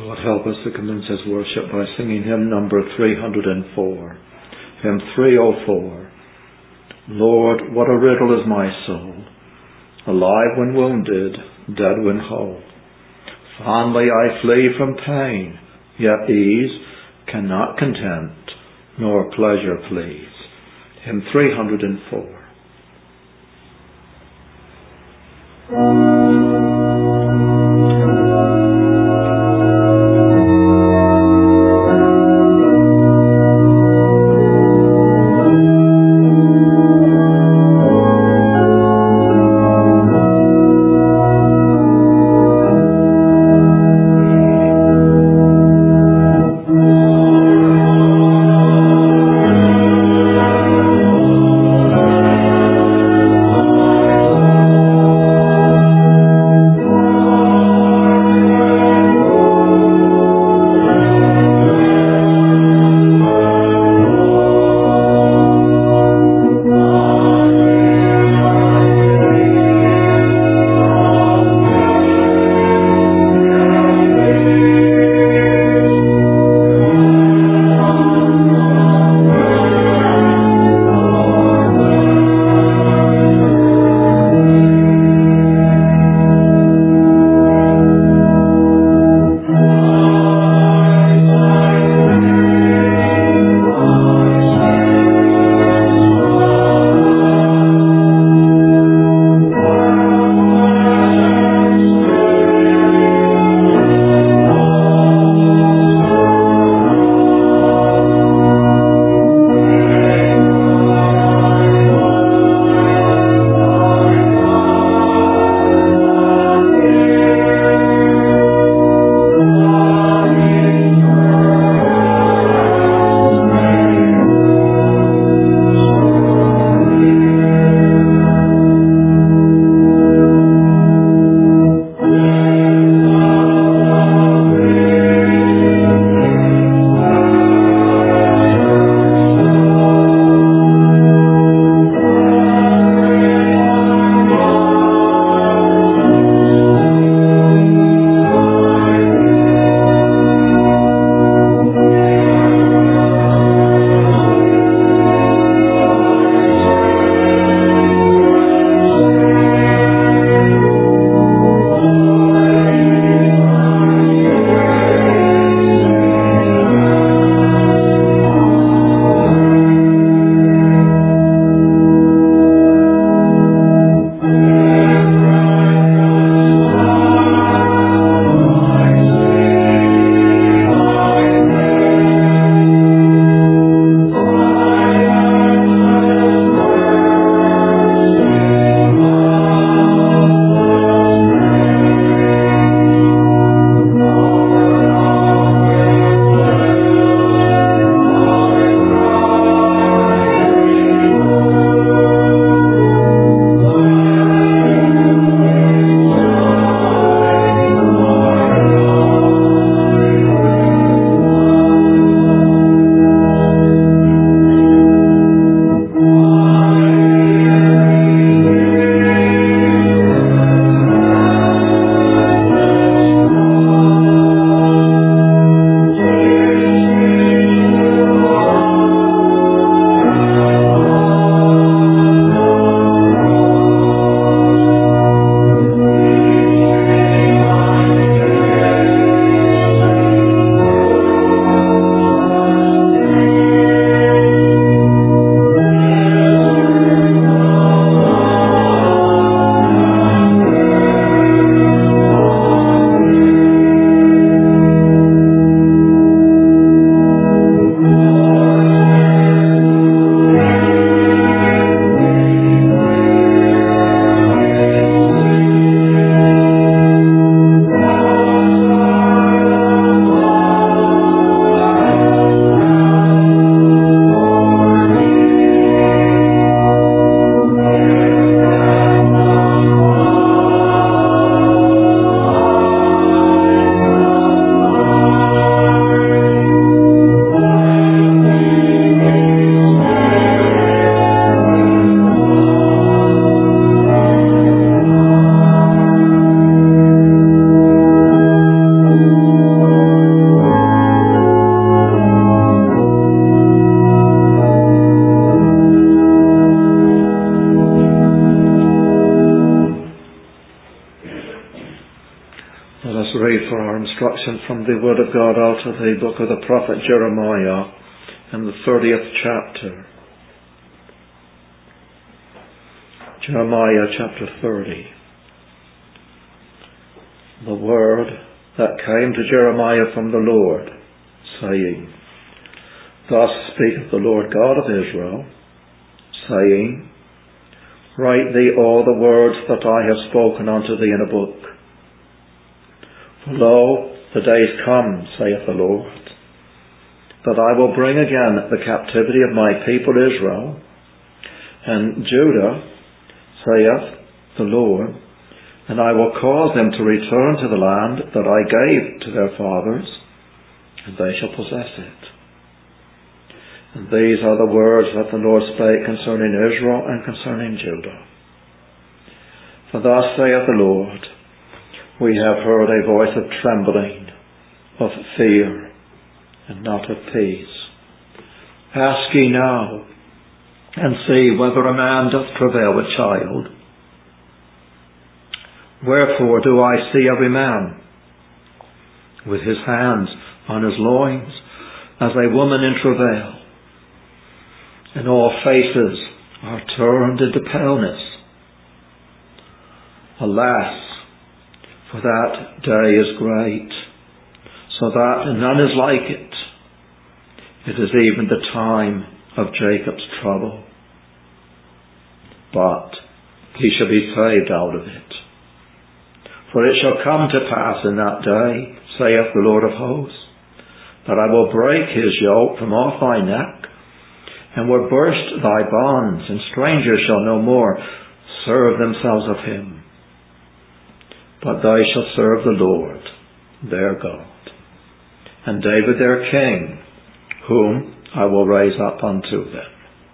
God help us to commence His worship by singing hymn number 304. Hymn 304. Lord, what a riddle is my soul, alive when wounded, dead when whole. Fondly I flee from pain, yet ease cannot content, nor pleasure please. Hymn 304. read for our instruction from the Word of God out of the book of the prophet Jeremiah in the 30th chapter. Jeremiah chapter 30. The word that came to Jeremiah from the Lord, saying, Thus speaketh the Lord God of Israel, saying, Write thee all the words that I have spoken unto thee in a book. For lo, the days come, saith the Lord, that I will bring again the captivity of my people Israel, and Judah, saith the Lord, and I will cause them to return to the land that I gave to their fathers, and they shall possess it. And these are the words that the Lord spake concerning Israel and concerning Judah. For thus saith the Lord, We have heard a voice of trembling, of fear, and not of peace. Ask ye now, and see whether a man doth travail with child. Wherefore do I see every man with his hands on his loins, as a woman in travail, and all faces are turned into paleness. Alas, for that day is great, so that none is like it. It is even the time of Jacob's trouble, but he shall be saved out of it. For it shall come to pass in that day, saith the Lord of hosts, that I will break his yoke from off thy neck, and will burst thy bonds, and strangers shall no more serve themselves of him. But they shall serve the Lord, their God, and David their king, whom I will raise up unto them.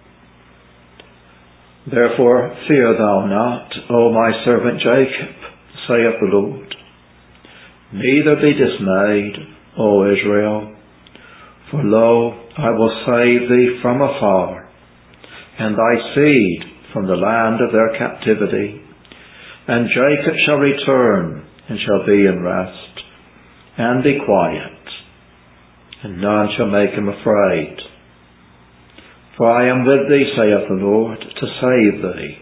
Therefore fear thou not, O my servant Jacob, saith the Lord. Neither be dismayed, O Israel, for lo, I will save thee from afar, and thy seed from the land of their captivity. And Jacob shall return, and shall be in rest, and be quiet, and none shall make him afraid. For I am with thee, saith the Lord, to save thee.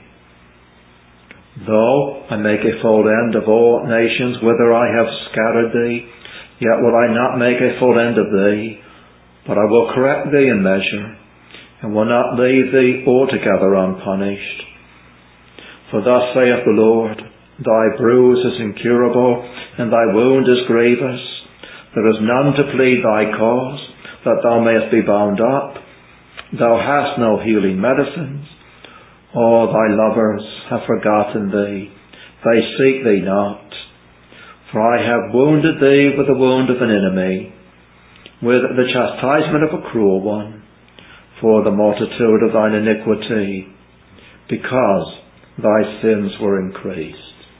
Though I make a full end of all nations whither I have scattered thee, yet will I not make a full end of thee, but I will correct thee in measure, and will not leave thee altogether unpunished. For thus saith the Lord, Thy bruise is incurable, and thy wound is grievous. There is none to plead thy cause, that thou mayest be bound up. Thou hast no healing medicines. All thy lovers have forgotten thee. They seek thee not. For I have wounded thee with the wound of an enemy, with the chastisement of a cruel one, for the multitude of thine iniquity, because thy sins were increased.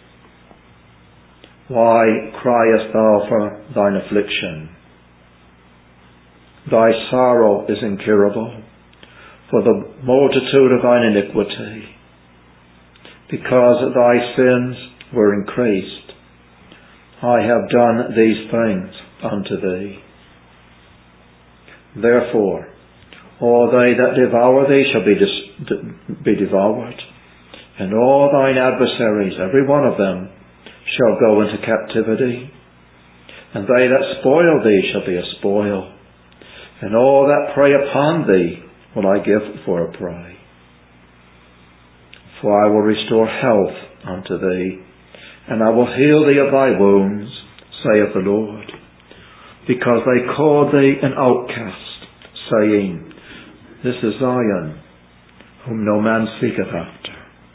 Why criest thou for thine affliction? Thy sorrow is incurable, for the multitude of thine iniquity, because thy sins were increased. I have done these things unto thee. Therefore, all they that devour thee shall be devoured, and all thine adversaries, every one of them, shall go into captivity, and they that spoil thee shall be a spoil, and all that prey upon thee will I give for a prey. For I will restore health unto thee, and I will heal thee of thy wounds, saith the Lord, because they called thee an outcast, saying, This is Zion, whom no man seeketh after.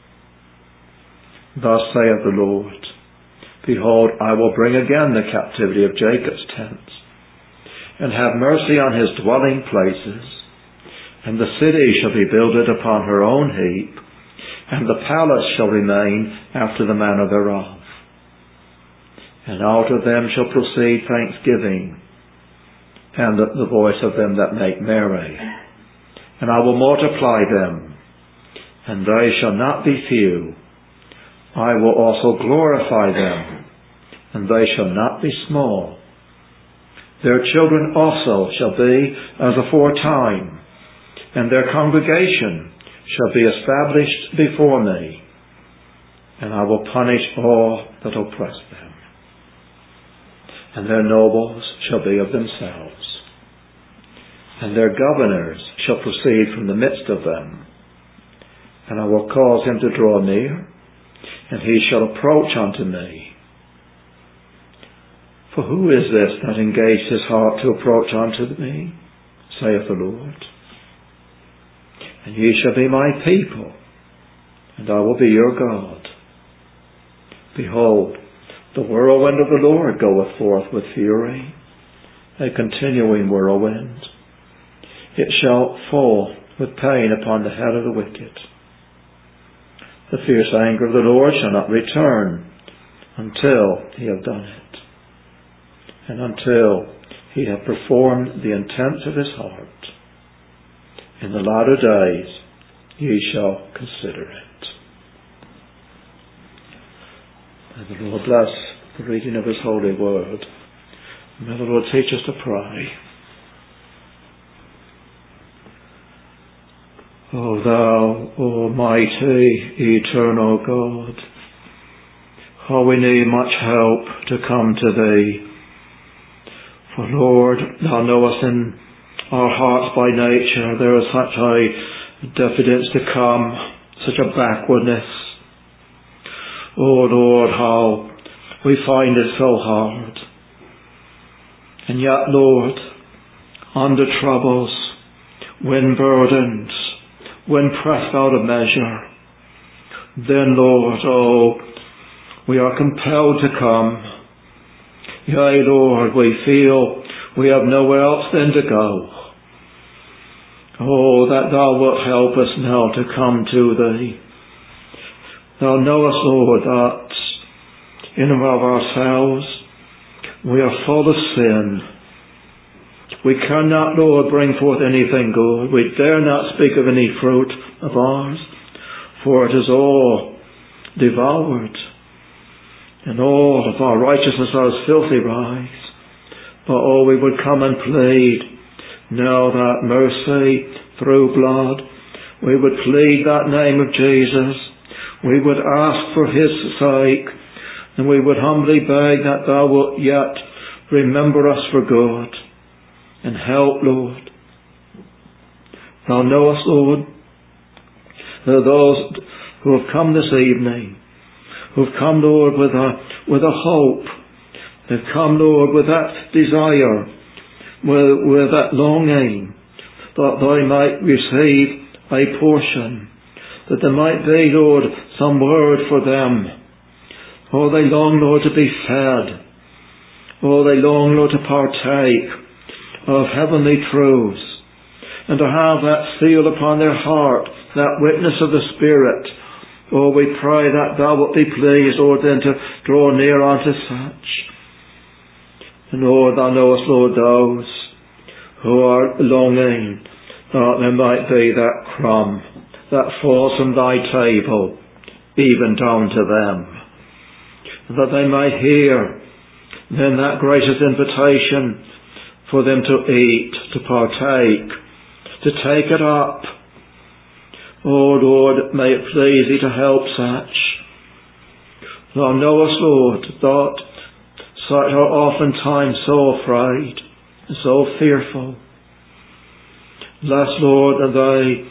Thus saith the Lord, Behold, I will bring again the captivity of Jacob's tents, and have mercy on his dwelling places, and the city shall be builded upon her own heap, and the palace shall remain after the manner thereof. And out of them shall proceed thanksgiving, and the voice of them that make merry. And I will multiply them, and they shall not be few. I will also glorify them, and they shall not be small. Their children also shall be as aforetime, and their congregation shall be established before me, and I will punish all that oppress them. And their nobles shall be of themselves, and their governors shall proceed from the midst of them. And I will cause him to draw near, and he shall approach unto me. For who is this that engaged his heart to approach unto me, saith the Lord? And ye shall be my people, and I will be your God. Behold, the whirlwind of the Lord goeth forth with fury, a continuing whirlwind. It shall fall with pain upon the head of the wicked. The fierce anger of the Lord shall not return until he have done it, and until he have performed the intents of his heart. In the latter days ye shall consider it. May the Lord bless the reading of his holy word. May the Lord teach us to pray. O thou almighty, eternal God, how we need much help to come to thee. For Lord, thou knowest in our hearts by nature there is such a diffidence to come, such a backwardness. Oh Lord, how we find it so hard. And yet, Lord, under troubles, when burdened, when pressed out of measure, then, Lord, we are compelled to come. Yea, Lord, we feel we have nowhere else then to go. Oh, that thou wilt help us now to come to thee. Thou knowest, Lord, that in and of ourselves we are full of sin. We cannot, Lord, bring forth anything good. We dare not speak of any fruit of ours, for it is all devoured, and all of our righteousness are as filthy rags. But we would come and plead now that mercy through blood. We would plead that name of Jesus. We would ask for his sake, and we would humbly beg that thou wilt yet remember us for good and help, Lord. Thou knowest, Lord, that those who have come this evening, who have come, Lord, with a hope, they've come, Lord, with that desire, with that longing, that they might receive a portion, that there might be, Lord, some word for them. Oh, they long, Lord, to be fed. Oh, they long, Lord, to partake of heavenly truths, and to have that seal upon their heart, that witness of the Spirit. Oh, we pray that thou wilt be pleased, Lord, then to draw near unto such. And Lord, thou knowest, Lord, those who are longing that there might be that crumb that falls from thy table, even down to them, that they might hear then that gracious invitation for them to eat, to partake, to take it up. Oh Lord, may it please thee to help such. Thou knowest, Lord, that such are oftentimes so afraid, so fearful, lest, Lord, that they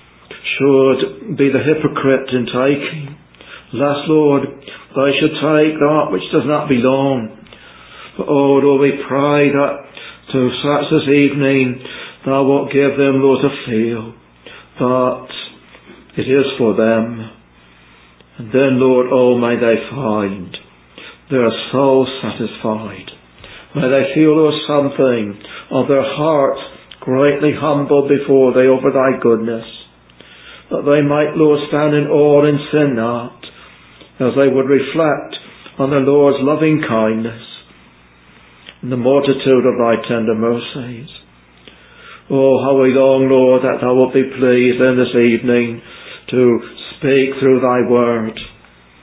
should be the hypocrite in taking, lest, Lord, they should take that which does not belong. But, oh Lord, we pray that to such this evening thou wilt give them, Lord, to feel that it is for them. And then, Lord, oh, may they find their soul satisfied. May they feel, Lord, something of their hearts greatly humbled before thee over thy goodness, that they might, Lord, stand in awe and sin not, as they would reflect on the Lord's loving kindness and the multitude of thy tender mercies. Oh, how we long, Lord, that thou wilt be pleased then this evening to speak through thy word,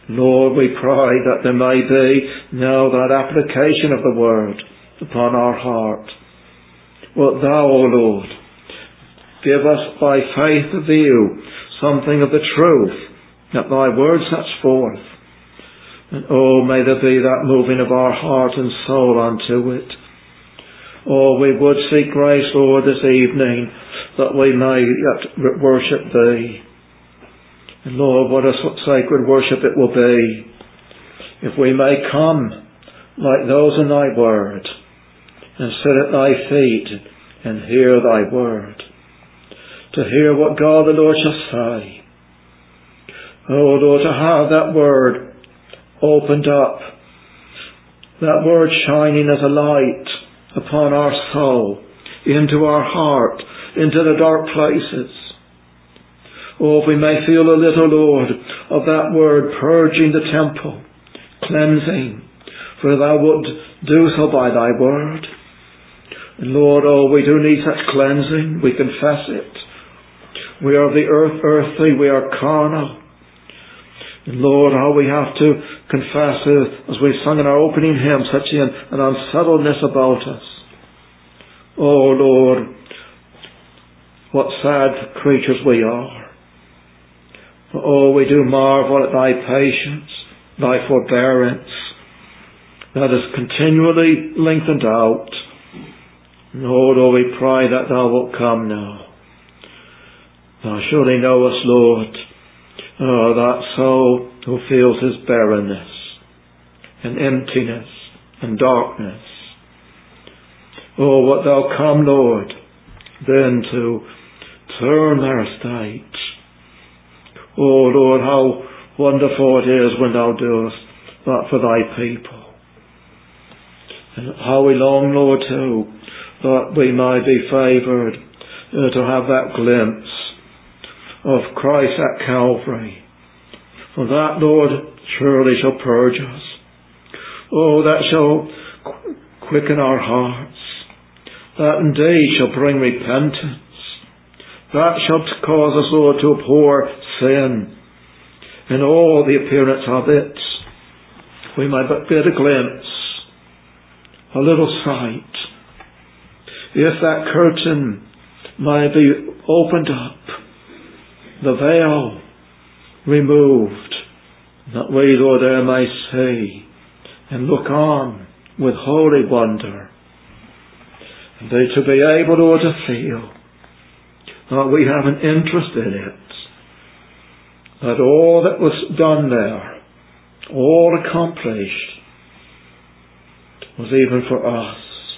Lord, we pray that there may be now that application of the word upon our heart. Wilt thou, O Lord, give us by faith of you something of the truth that thy word sets forth. And may there be that moving of our heart and soul unto it. We would seek grace, Lord, this evening that we may yet worship thee. And Lord, what a sacred worship it will be if we may come like those in thy word and sit at thy feet and hear thy word. To hear what God the Lord shall say. Lord, to have that word opened up, that word shining as a light upon our soul, into our heart, into the dark places. If we may feel a little, Lord, of that word purging the temple, cleansing, for thou wilt do so by thy word. And Lord, we do need such cleansing, we confess it. We are of the earthly, we are carnal. And Lord, how we have to confess, as we sung in our opening hymn, such an unsettledness about us. Lord, what sad creatures we are. We do marvel at thy patience, thy forbearance, that is continually lengthened out. Lord, we pray that thou wilt come now. Thou surely knowest, Lord, that soul who feels his barrenness and emptiness and darkness. Wilt thou come, Lord, then to turn their estate. Lord, how wonderful it is when thou doest that for thy people. And how we long, Lord, too, that we may be favoured to have that glimpse of Christ at Calvary. For that, Lord, surely shall purge us. That shall quicken our hearts. That indeed shall bring repentance. That shall cause us, Lord, to abhor sin in all the appearance of it. We may but get a glimpse, a little sight. If that curtain may be opened up, the veil removed, that we, Lord, there may see and look on with holy wonder, and to be able, Lord, to feel that we have an interest in it, that all that was done there, all accomplished, was even for us.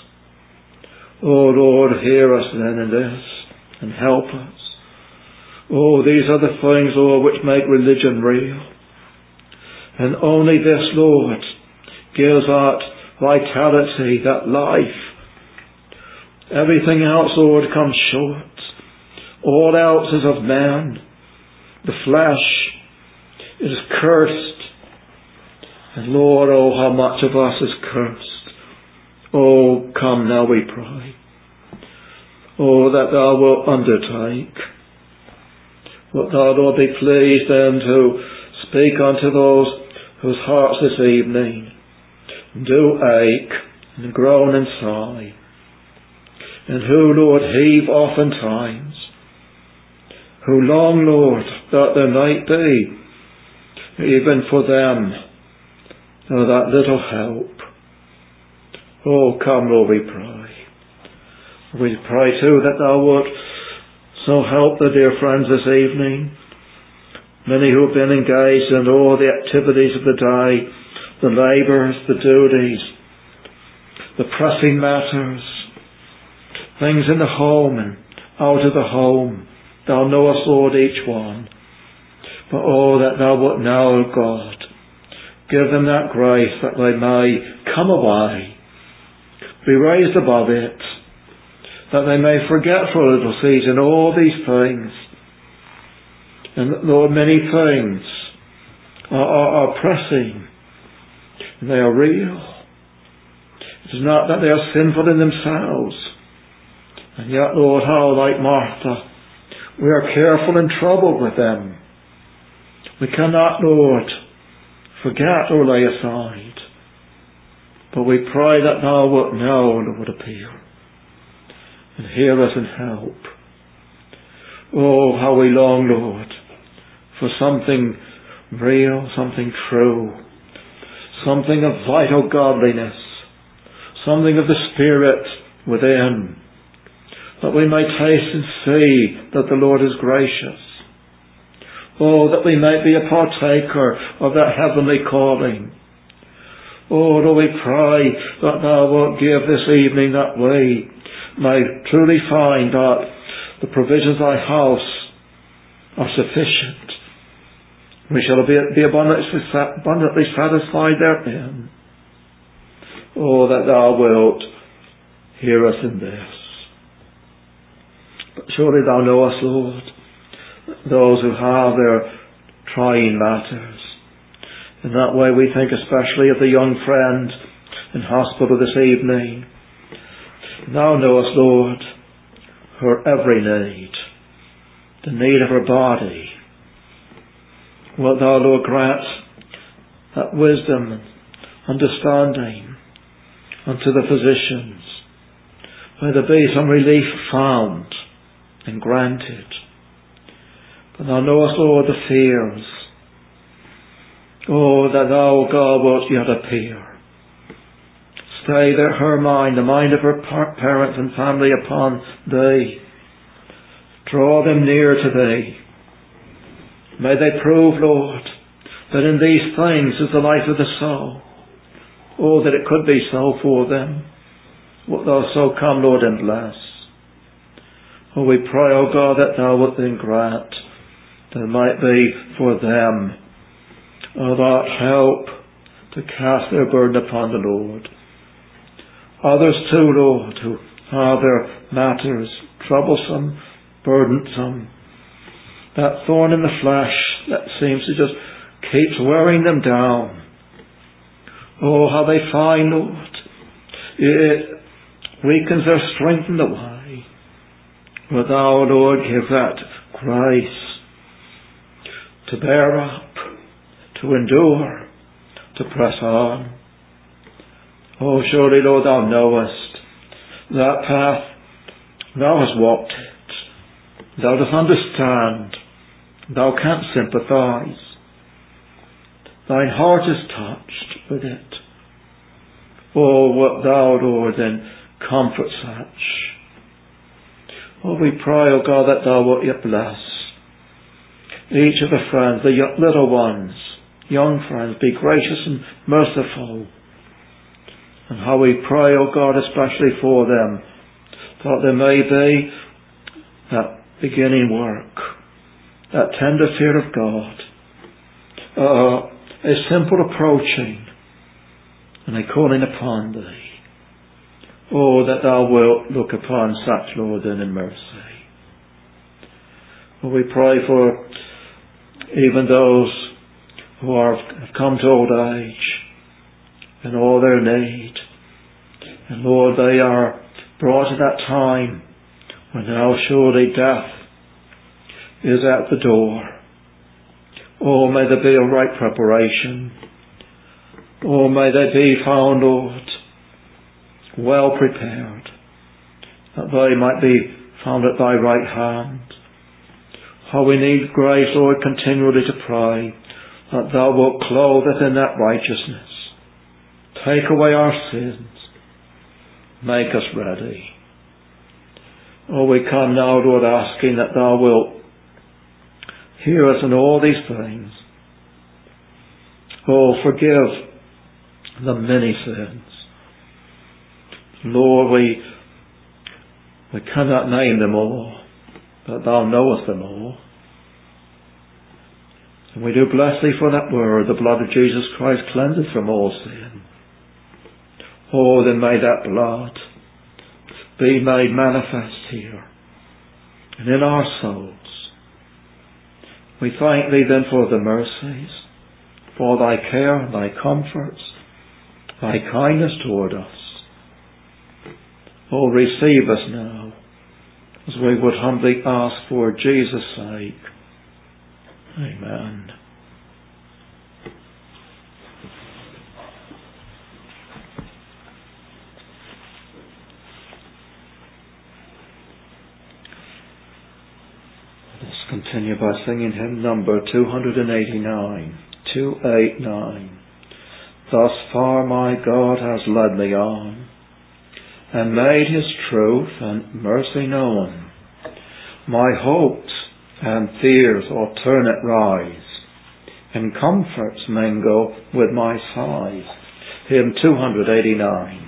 Lord, hear us then in this and help us. These are the things, Lord, which make religion real. And only this, Lord, gives that vitality, that life. Everything else, Lord, comes short. All else is of man. The flesh is cursed. And Lord, how much of us is cursed. Come now, we pray. That thou wilt undertake. Wilt thou, Lord, be pleased then to speak unto those whose hearts this evening do ache and groan and sigh, and who, Lord, heave oftentimes, who long, Lord, that there might be, even for them, that little help. Come, Lord, we pray. We pray too that thou wilt so help the dear friends this evening, many who have been engaged in all the activities of the day, the labours, the duties, the pressing matters, things in the home and out of the home. Thou knowest, Lord, each one. But that thou wilt now, God, give them that grace that they may come away, be raised above it, that they may forget for a little season all these things. And Lord, many things are pressing, and they are real. It is not that they are sinful in themselves. And yet, Lord, how like Martha, we are careful and troubled with them. We cannot, Lord, forget or lay aside. But we pray that thou wilt now, Lord, appear and hear us and help. Oh, how we long, Lord, for something real, something true, something of vital godliness, something of the Spirit within, that we may taste and see that the Lord is gracious. Oh, that we may be a partaker of that heavenly calling. Oh, Lord, we pray that thou wilt give this evening that we may truly find that the provisions of thy house are sufficient. We shall be abundantly satisfied therein. Oh, that thou wilt hear us in this. But surely thou knowest, Lord, those who have their trying matters. In that way we think especially of the young friend in hospital this evening. Thou knowest, Lord, her every need, the need of her body. Wilt thou, Lord, grant that wisdom and understanding unto the physicians. May there be some relief found and granted. But thou knowest, Lord, the fears. Oh, that thou, God, wilt yet appear. Stay her mind, the mind of her parents and family upon thee. Draw them near to thee. May they prove, Lord, that in these things is the life of the soul. Oh, that it could be so for them. Wilt thou so come, Lord, and bless. Oh, we pray, O God, that thou wilt then grant there might be for them that help to cast their burden upon the Lord. Others too, Lord, who have their matters troublesome, burdensome, that thorn in the flesh that seems to just keeps wearing them down. Oh, how they find, Lord, it weakens their strength in the way. But thou, Lord, give that grace to bear up, to endure, to press on. Oh, surely, Lord, thou knowest that path. Thou hast walked it. Thou dost understand. Thou canst sympathize. Thine heart is touched with it. Oh, what thou, Lord, then comfort such. Oh, we pray, O God, that thou wilt yet bless each of the friends, the little ones, young friends, be gracious and merciful. And how we pray, O God, especially for them, that there may be that beginning work, that tender fear of God, a simple approaching and a calling upon thee. Oh, that thou wilt look upon such, Lord, then in mercy. Oh, we pray for even those who have come to old age and all their need. And Lord, they are brought to that time when now surely death is at the door. Oh, may there be a right preparation. Oh, may they be found, Lord, well prepared, that they might be found at thy right hand. How we need grace, Lord, continually to pray that thou wilt clothe us in that righteousness. Take away our sins. Make us ready. Oh, we come now, Lord, asking that thou wilt hear us in all these things. Oh, forgive the many sins. Lord, we cannot name them all, but thou knowest them all. And we do bless thee for that word, the blood of Jesus Christ cleanseth from all sin. Oh, then may that blood be made manifest here and in our souls. We thank thee then for the mercies, for thy care, thy comforts, thy kindness toward us. Oh, receive us now, as we would humbly ask for Jesus' sake. Amen. continue by singing hymn number 289. 289. Thus far my God has led me on, and made his truth and mercy known. My hopes and fears alternate rise, and comforts mingle with my sighs. Hymn 289.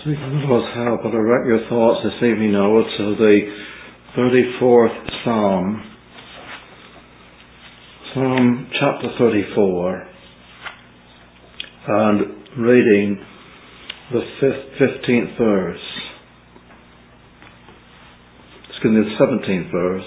Seeking the Lord's help, I'll direct your thoughts this evening now to the 34th Psalm. Psalm chapter 34, and reading the 15th verse. Excuse me, the 17th verse.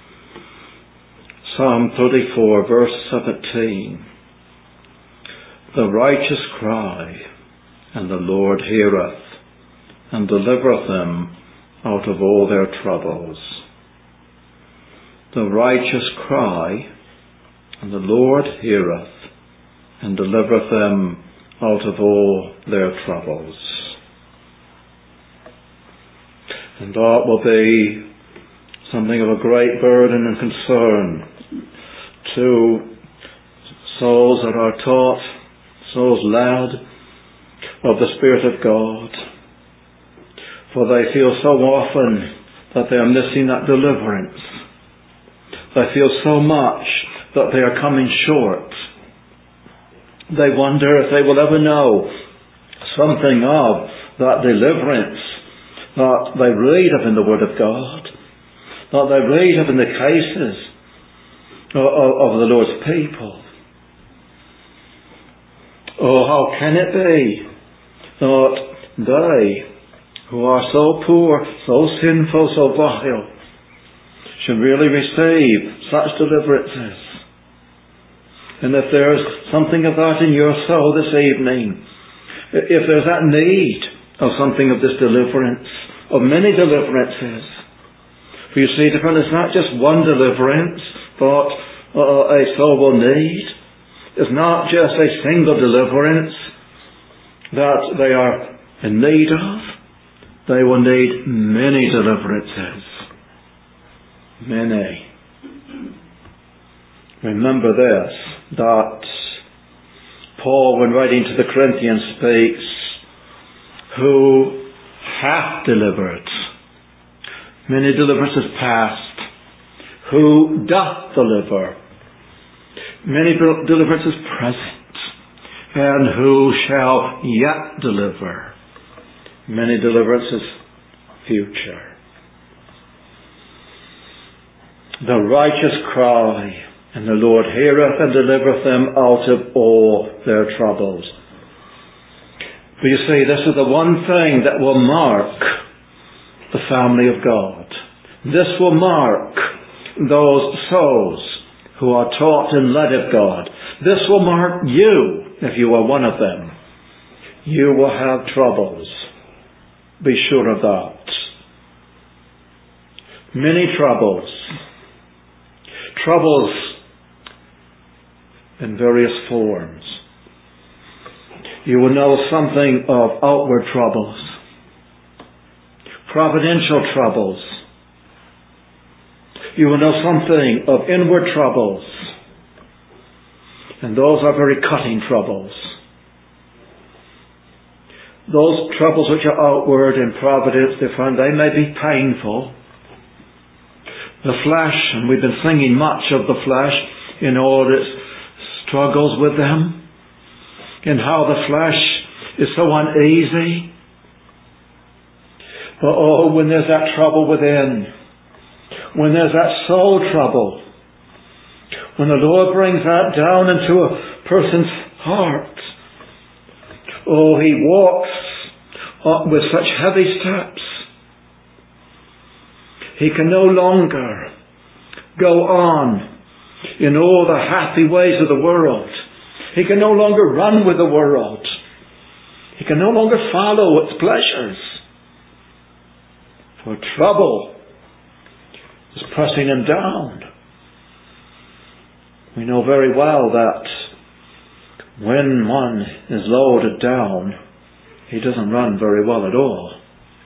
Psalm 34, verse 17. The righteous cry, and the Lord heareth, and delivereth them out of all their troubles. The righteous cry, and the Lord heareth, and delivereth them out of all their troubles. And that will be something of a great burden and concern to souls that are taught, souls led of the Spirit of God. For they feel so often that they are missing that deliverance. They feel so much that they are coming short. They wonder if they will ever know something of that deliverance that they read of in the Word of God, that they read of in the cases of the Lord's people. Oh, how can it be that they, who are so poor, so sinful, so vile, should really receive such deliverances? And if there's something of that in your soul this evening, if there's that need of something of this deliverance, of many deliverances, for you see, it's not just one deliverance, but a soul will need. It's not just a single deliverance that they are in need of. They will need many deliverances. Many. Remember this, that Paul, when writing to the Corinthians, speaks, who hath delivered. Many deliverances past. Who doth deliver. Many deliverances present. And who shall yet deliver. Many deliverances future. The righteous cry, and the Lord heareth and delivereth them out of all their troubles. But you see, this is the one thing that will mark the family of God. This will mark those souls who are taught and led of God. This will mark you, if you are one of them. You will have troubles. Be sure of that. Many troubles. Troubles in various forms. You will know something of outward troubles. Providential troubles. You will know something of inward troubles. And those are very cutting troubles. Those troubles which are outward in providence, they may be painful. The flesh, and we've been singing much of the flesh in all its struggles with them, and how the flesh is so uneasy. But oh, when there's that trouble within, when there's that soul trouble, when the Lord brings that down into a person's heart, oh, he walks up with such heavy steps. He can no longer go on in all the happy ways of the world. He can no longer run with the world. He can no longer follow its pleasures. For trouble is pressing him down. We know very well that when one is loaded down, he doesn't run very well at all.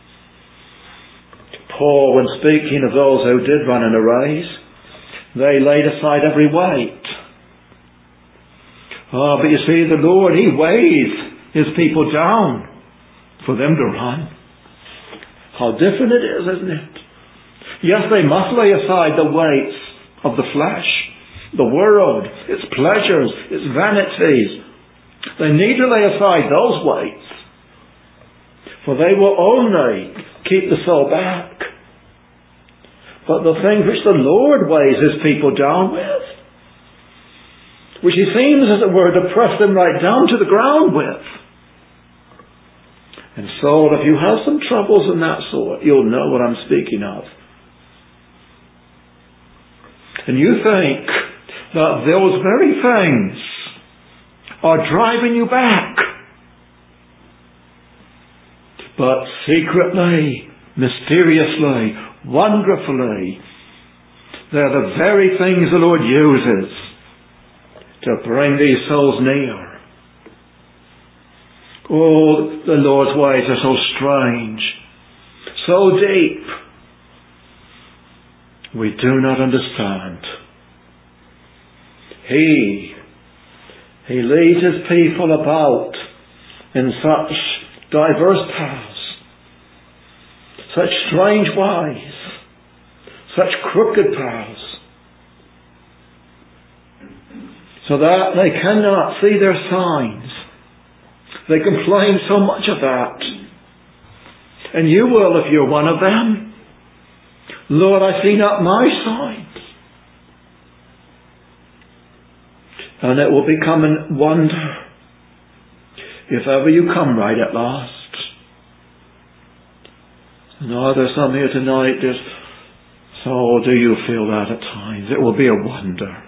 Paul, when speaking of those who did run in a race, they laid aside every weight. But you see, the Lord, he weighs his people down for them to run. How different it is, isn't it? Yes, they must lay aside the weights of the flesh, the world, its pleasures, its vanities. They need to lay aside those weights. For they will only keep the soul back. But the thing which the Lord weighs his people down with, which he seems, as it were, to press them right down to the ground with. And soul, if you have some troubles in that sort, you'll know what I'm speaking of. And you think that those very things are driving you back. But secretly, mysteriously, wonderfully, they're the very things the Lord uses to bring these souls near. Oh, the Lord's ways are so strange, so deep, we do not understand. He leads his people about in such diverse paths, such strange ways, such crooked paths, so that they cannot see their signs. They complain so much of that. And you will if you're one of them. Lord, I see not my signs. And it will become a wonder if ever you come right at last. No, there's some here tonight, so do you feel that at times? It will be a wonder.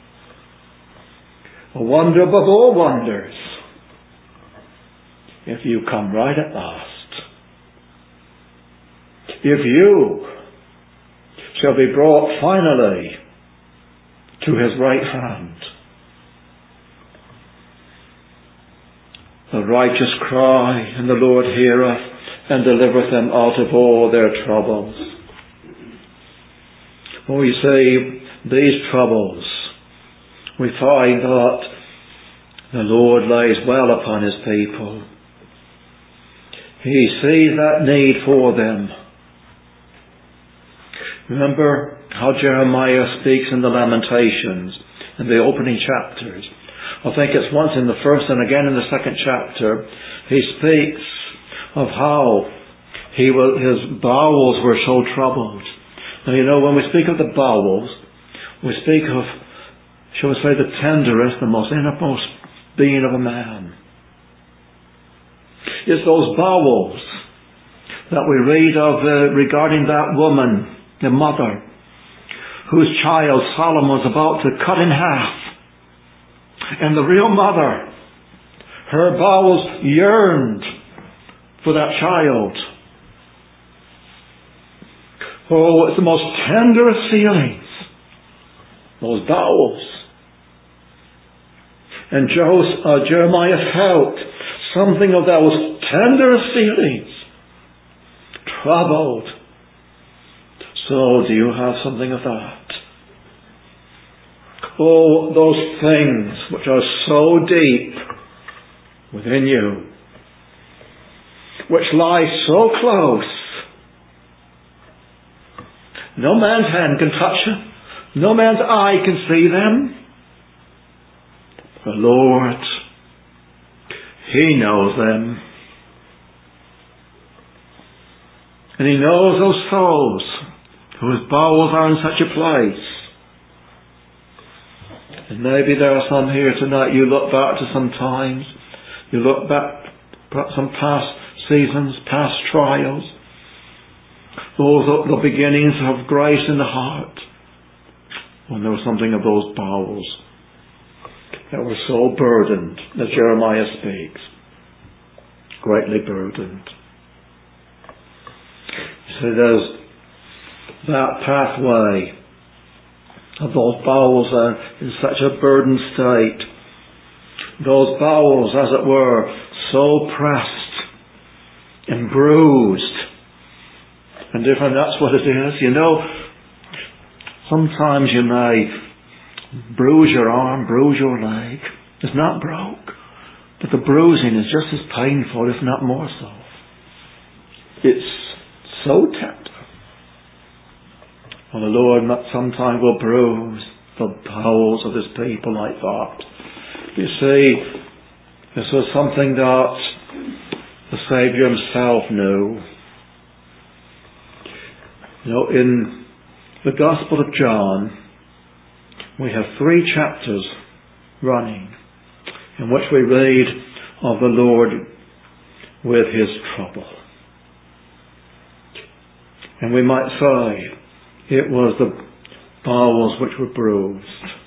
A wonder above all wonders, if you come right at last. If you shall be brought finally to his right hand. The righteous cry, and the Lord heareth, and delivereth them out of all their troubles. Oh, you see, these troubles, we find that the Lord lays well upon his people. He sees that need for them. Remember how Jeremiah speaks in the Lamentations, in the opening chapters. I think it's once in the first and again in the second chapter. He speaks of how his bowels were so troubled. Now, you know, when we speak of the bowels, we speak of, shall we say, the tenderest, the most innermost being of a man. It's those bowels that we read of regarding that woman, the mother, whose child Solomon was about to cut in half. And the real mother, her bowels yearned for that child. Oh, it's the most tenderest feelings, those bowels. And Jeremiah felt something of those tenderest feelings, troubled. So do you have something of that? Oh, those things which are so deep within you, which lie so close, no man's hand can touch them, no man's eye can see them. The Lord, he knows them. And he knows those souls whose bowels are in such a place. And maybe there are some here tonight, you look back to some times, you look back perhaps some past seasons, past trials, those are the beginnings of grace in the heart, when there was something of those bowels that were so burdened, as Jeremiah speaks, greatly burdened. So there's that pathway of those bowels in such a burdened state. Those bowels, as it were, so pressed and bruised. And if that's what it is, you know, sometimes you may bruise your arm, bruise your leg. It's not broke, but the bruising is just as painful, if not more so. It's so tender. And the Lord sometimes will bruise the bowels of his people like that. You see, this was something that the Saviour himself knew. You know, in the Gospel of John, we have 3 chapters running in which we read of the Lord with his trouble. And we might say it was the bowels which were bruised.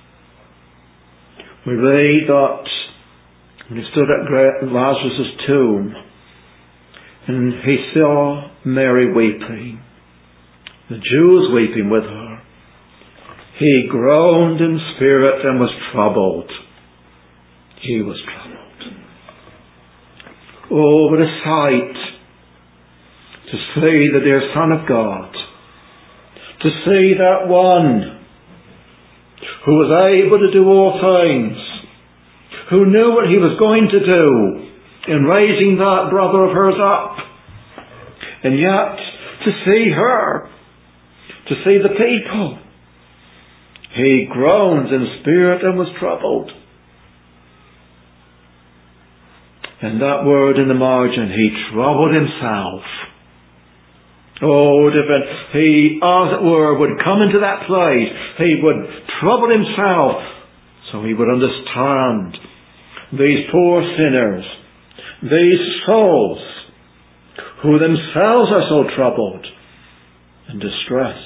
We read that when he stood at Lazarus' tomb and he saw Mary weeping, the Jews weeping with her, he groaned in spirit and was troubled. He was troubled. Oh, what a sight to see the dear Son of God, to see that one who was able to do all things, who knew what he was going to do in raising that brother of hers up, and yet to see her, to see the people. He groans in spirit and was troubled. And that word in the margin, he troubled himself. Oh, different. He, as it were, would come into that place. He would trouble himself so he would understand these poor sinners, these souls who themselves are so troubled and distressed.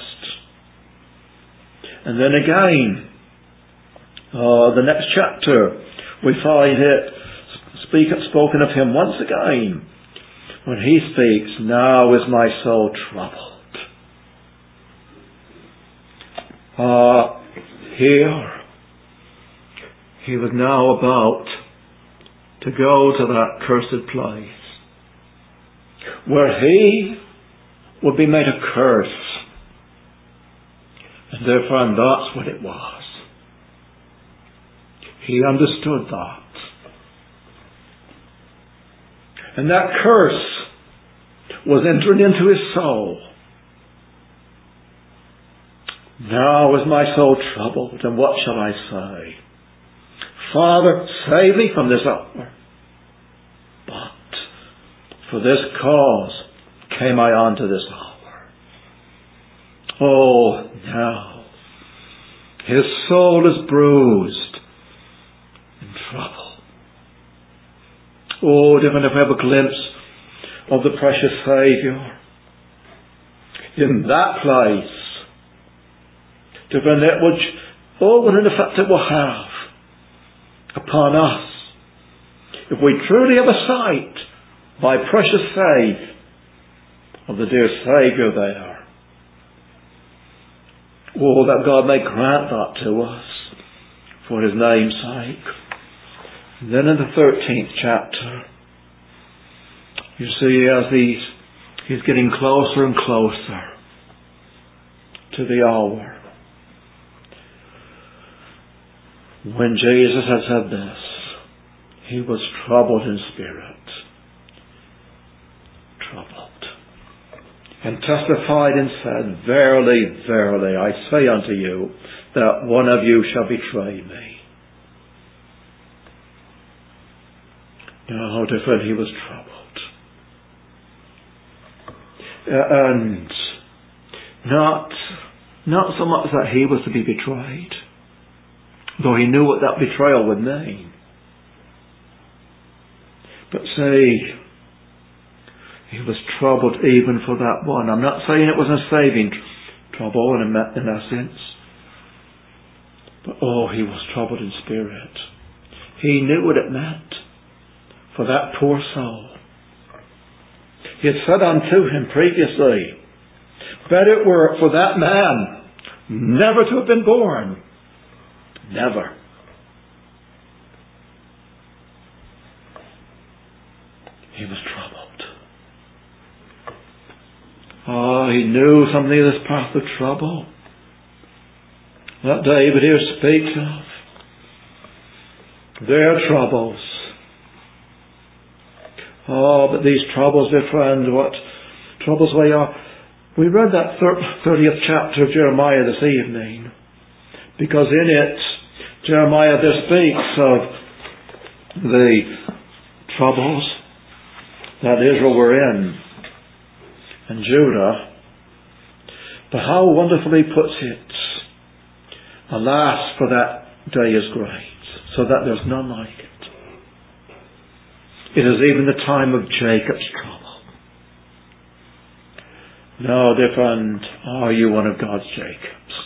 And then again, the next chapter, we find it spoken of him once again, when he speaks, now is my soul troubled. Here, he was now about to go to that cursed place, where he would be made a curse. And therefore, that's what it was. He understood that. And that curse was entering into his soul. Now is my soul troubled, and what shall I say? Father, save me from this hour. But for this cause came I unto this hour. Oh, now his soul is bruised and troubled. Oh, different if we have a glimpse of the precious Saviour in that place. Different it which, oh, what an effect it will have upon us if we truly have a sight by precious faith of the dear Saviour there. Oh, that God may grant that to us for his name's sake. And then in the 13th chapter, you see as he's getting closer and closer to the hour when Jesus had said this, he was troubled in spirit. Troubled. And testified and said, verily, verily, I say unto you, that one of you shall betray me. How different he was troubled. And not so much that he was to be betrayed, though he knew what that betrayal would mean. But see, he was troubled even for that one. I'm not saying it was a saving trouble in essence. But he was troubled in spirit. He knew what it meant for that poor soul. He had said unto him previously, better it were for that man never to have been born. Never. He was troubled. He knew something of this path of trouble that David here speaks of. Their troubles. But these troubles, dear friend, what troubles they are. We read that 30th chapter of Jeremiah this evening, because in it, Jeremiah there speaks of the troubles that Israel were in, and Judah. But how wonderfully he puts it, alas, for that day is great, so that there's none like it. It is even the time of Jacob's trouble. Now, dear friend, are you one of God's Jacobs?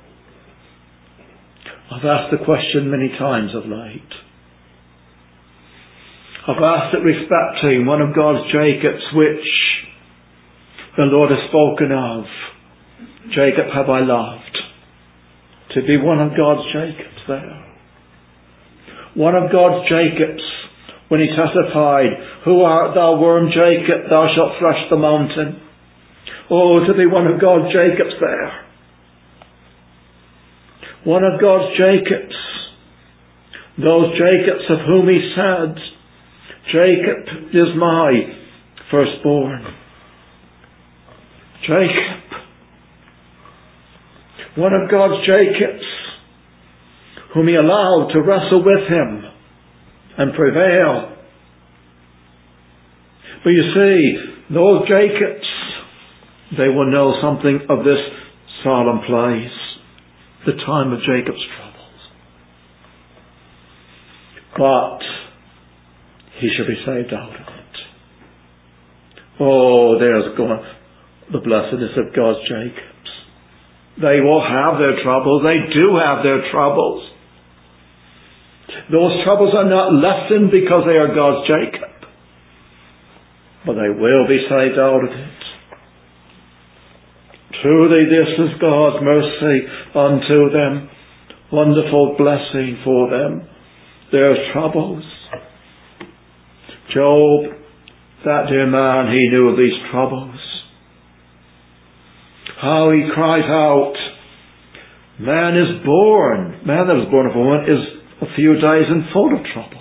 I've asked the question many times of late. I've asked it respecting one of God's Jacobs, which the Lord has spoken of. Jacob have I loved. To be one of God's Jacobs there. One of God's Jacobs, when he testified, "Who art thou, worm Jacob? Thou shalt thresh the mountain." Oh, to be one of God's Jacobs there. One of God's Jacobs. Those Jacobs of whom he said, "Jacob is my firstborn." Jacob. One of God's Jacobs, whom he allowed to wrestle with him and prevail. But you see, those Jacobs, they will know something of this solemn place, the time of Jacob's troubles. But he shall be saved out of it. Oh, there's going the blessedness of God's Jacobs. They will have their troubles. They do have their troubles. Those troubles are not lessened because they are God's Jacob. But they will be saved out of it. Truly this is God's mercy unto them. Wonderful blessing for them. Their troubles. Job, that dear man, he knew of these troubles. How he cries out, man is born. Man that is born of a woman is a few days and full of trouble.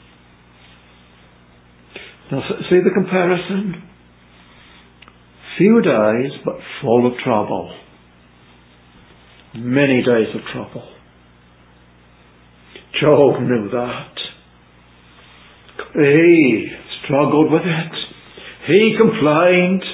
Now see the comparison? Few days but full of trouble. Many days of trouble. Job knew that. He struggled with it. He complained.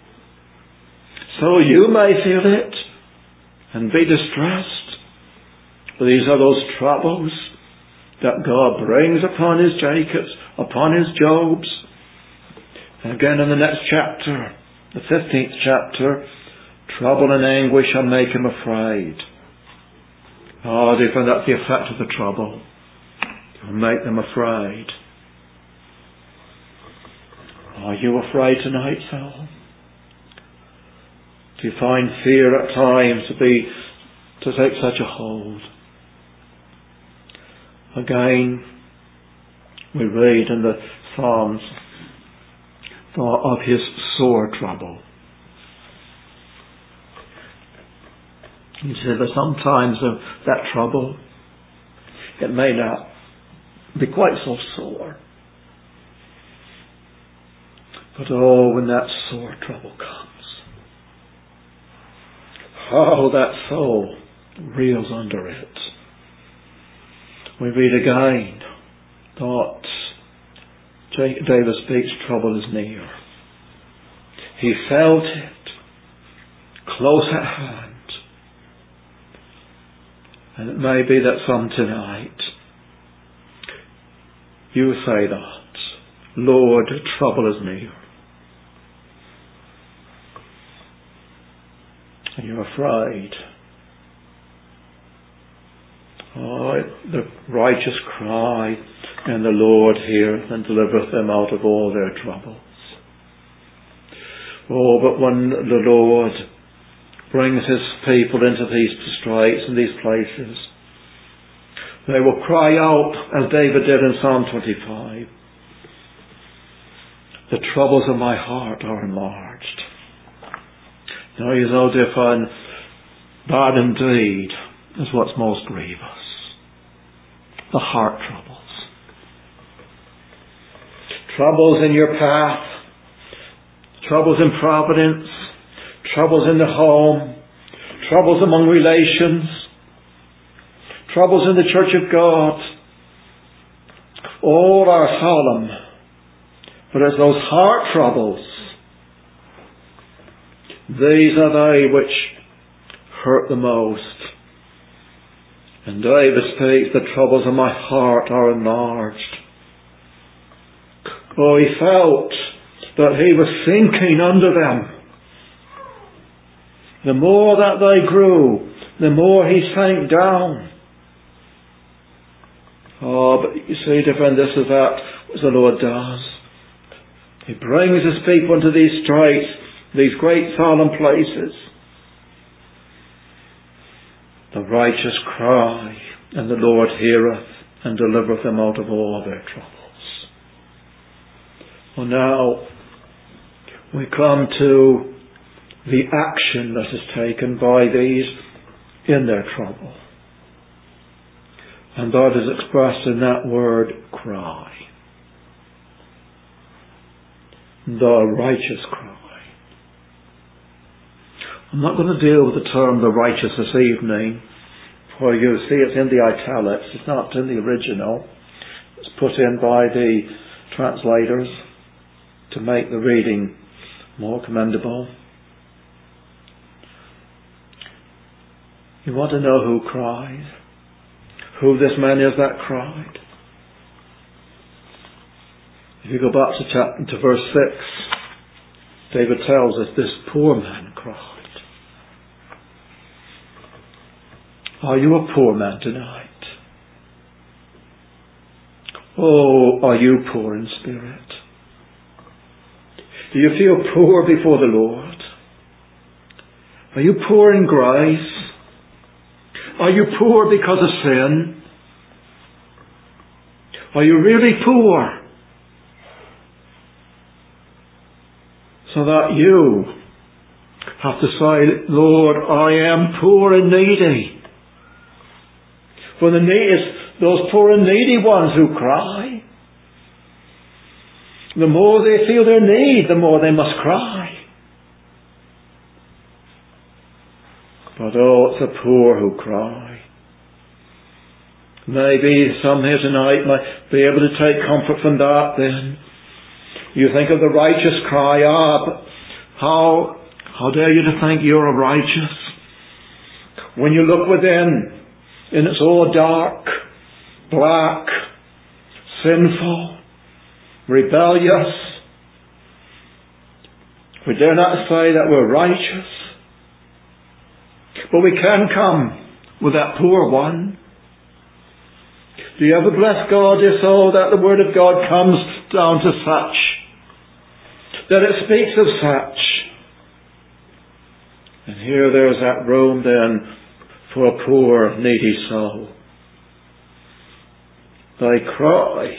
So you may feel it and be distressed. But these are those troubles that God brings upon his Jacobs, upon his Jobs. And again in the next chapter, the 15th chapter, trouble and anguish shall make him afraid. Oh, dear friend, that's the effect of the trouble. It will make them afraid. Are you afraid tonight, soul? Do you find fear at times to take such a hold? Again, we read in the Psalms of his sore trouble. You see that sometimes that trouble, it may not be quite so sore. But oh, when that sore trouble comes, oh, that soul reels under it. We read again that David speaks, trouble is near. He felt it, close at hand. And it may be that some tonight, you say that, Lord, trouble is near. And you're afraid. Oh, the righteous cry, and the Lord heareth and delivereth them out of all their troubles. Oh, but when the Lord brings his people into these straits and these places, they will cry out, as David did in Psalm 25, the troubles of my heart are enlarged. Now, you know, dear friend, bad indeed is what's most grievous. The heart troubles. Troubles in your path. Troubles in providence. Troubles in the home. Troubles among relations. Troubles in the church of God. All are solemn But it's those heart troubles. These are they which hurt the most. And David speaks, the troubles of my heart are enlarged. Oh, he felt that he was sinking under them. The more that they grew, the more he sank down. Oh, but you see, dear friend, this is that which the Lord does. He brings his people into these straits, these great solemn places. The righteous cry, and the Lord heareth, and delivereth them out of all their troubles. Well, now we come to the action that is taken by these in their trouble. And that is expressed in that word, cry. The righteous cry. I'm not going to deal with the term the righteous this evening, for you see it's in the italics, it's not in the original. It's put in by the translators to make the reading more commendable. You want to know who cried? Who this man is that cried? If you go back to verse 6, David tells us this poor man cried. Are you a poor man tonight? Oh, are you poor in spirit? Do you feel poor before the Lord? Are you poor in grace? Are you poor because of sin? Are you really poor? So that you have to say, Lord, I am poor and needy. For the neediest, those poor and needy ones who cry, the more they feel their need, the more they must cry. But oh, it's the poor who cry. Maybe some here tonight might be able to take comfort from that then. You think of the righteous cry, but how dare you to think you're a righteous? When you look within, and it's all dark, black, sinful, rebellious. We dare not say that we're righteous. But we can come with that poor one. Do you ever bless God, dear soul, that the Word of God comes down to such? That it speaks of such? And here there's that room then for a poor, needy soul. They cry.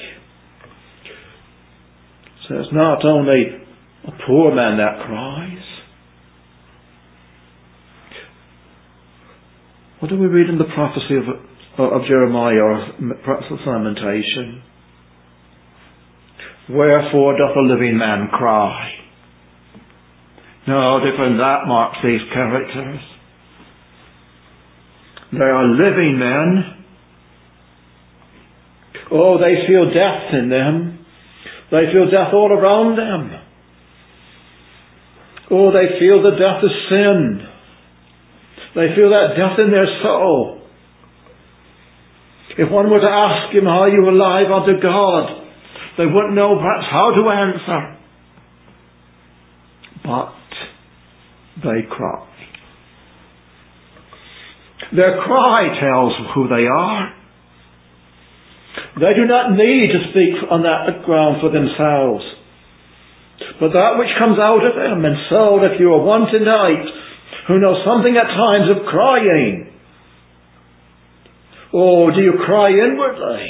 So it's not only a poor man that cries. What do we read in the prophecy of Jeremiah, or perhaps the lamentation? Wherefore doth a living man cry? No, different that marks these characters. They are living men. Oh, they feel death in them. They feel death all around them. Oh, they feel the death of sin. They feel that death in their soul. If one were to ask him, are you alive unto God? They wouldn't know perhaps how to answer. But they cry. Their cry tells who they are. They do not need to speak on that ground for themselves. But that which comes out of them. And so if you are one tonight who knows something at times of crying, oh, do you cry inwardly?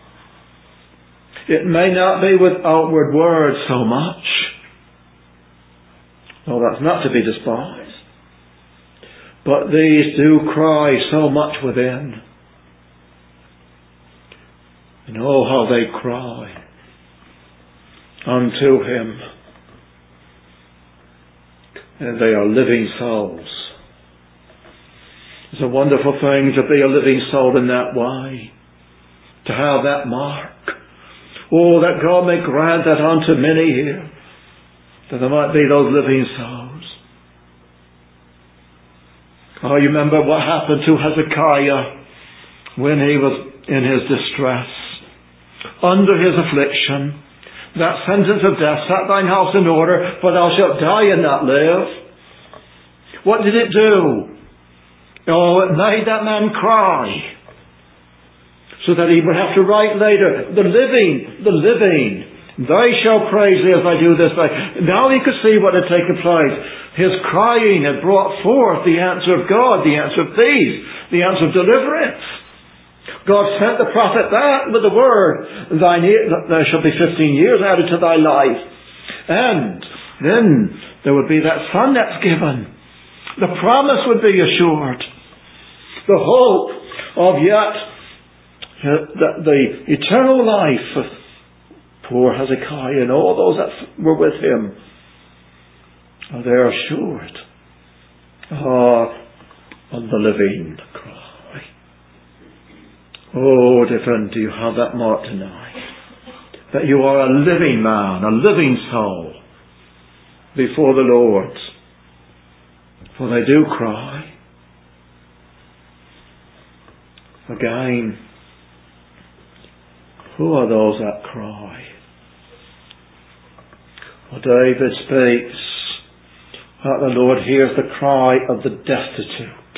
It may not be with outward words so much. Oh, that's not to be despised. But these do cry so much within. And oh, how they cry unto Him. And they are living souls. It's a wonderful thing to be a living soul in that way. To have that mark. Oh, that God may grant that unto many here, that there might be those living souls. Oh, you remember what happened to Hezekiah when he was in his distress, under his affliction. That sentence of death, set thine house in order, for thou shalt die and not live. What did it do? Oh, it made that man cry, so that he would have to write later, the living, they shall praise thee as I do this day. Now he could see what had taken place. His crying had brought forth the answer of God, the answer of peace, the answer of deliverance. God sent the prophet back with the word, there shall be 15 years added to thy life. And then there would be that son that's given. The promise would be assured. The hope of yet the eternal life of poor Hezekiah and all those that were with him. They're assured. On the living cry. Oh, dear friend, do you have that mark tonight? That you are a living man, a living soul before the Lord. For they do cry. Again, who are those that cry? Well, David speaks that the Lord hears the cry of the destitute.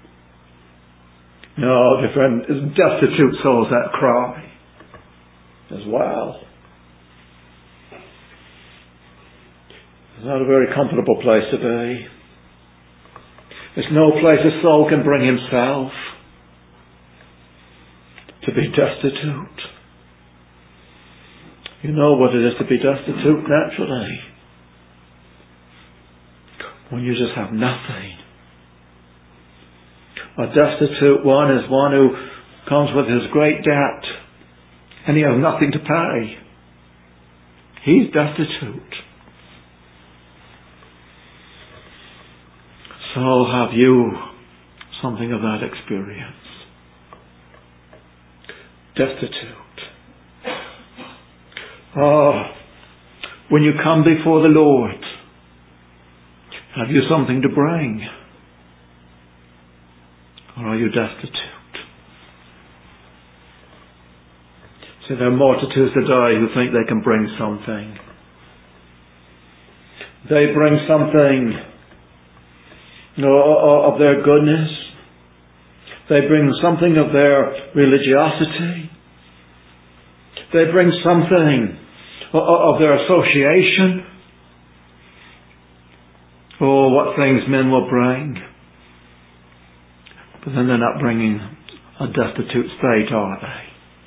No, dear friend, it's destitute souls that cry as well. It's not a very comfortable place to be. It's no place a soul can bring himself to be destitute. You know what it is to be destitute naturally. When you just have nothing. A destitute one is one who comes with his great debt and he has nothing to pay. He's destitute. So have you something of that experience? Destitute. When you come before the Lord, have you something to bring? Or are you destitute? See, there are multitudes today who think they can bring something. They bring something of their goodness. They bring something of their religiosity. They bring something of their association. Oh, what things men will bring. But then they're not bringing a destitute state, are they?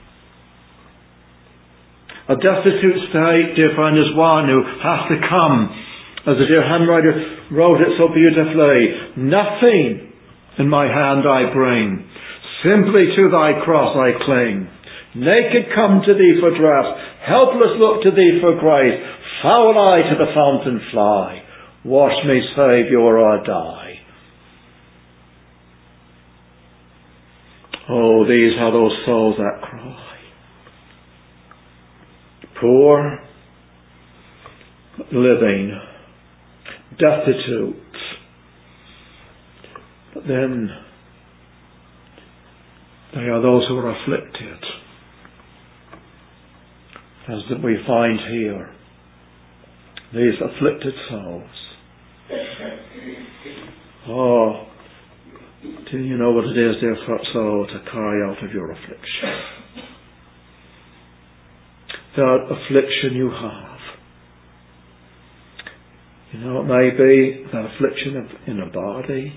A destitute state, dear friend, is one who has to come, as the dear hymn writer wrote it so beautifully, nothing in my hand I bring, simply to thy cross I cling. Naked come to thee for dress, helpless look to thee for grace, foul I to the fountain fly, wash me, Saviour, or I die. Oh, these are those souls that cry. Poor, living, destitute. But then they are those who are afflicted, as we find here. These afflicted souls. Oh, do you know what it is, dear soul, to cry out of your affliction? That affliction you have. You know, it may be that affliction in a body.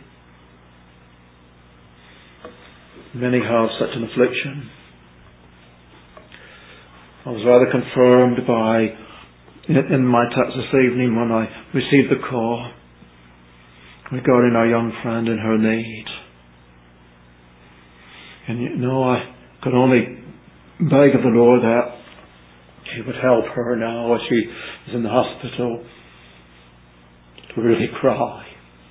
Many have such an affliction. I was rather confirmed in my text this evening when I received the call regarding our young friend in her need. And you know, I could only beg of the Lord that He would help her now as she is in the hospital to really cry.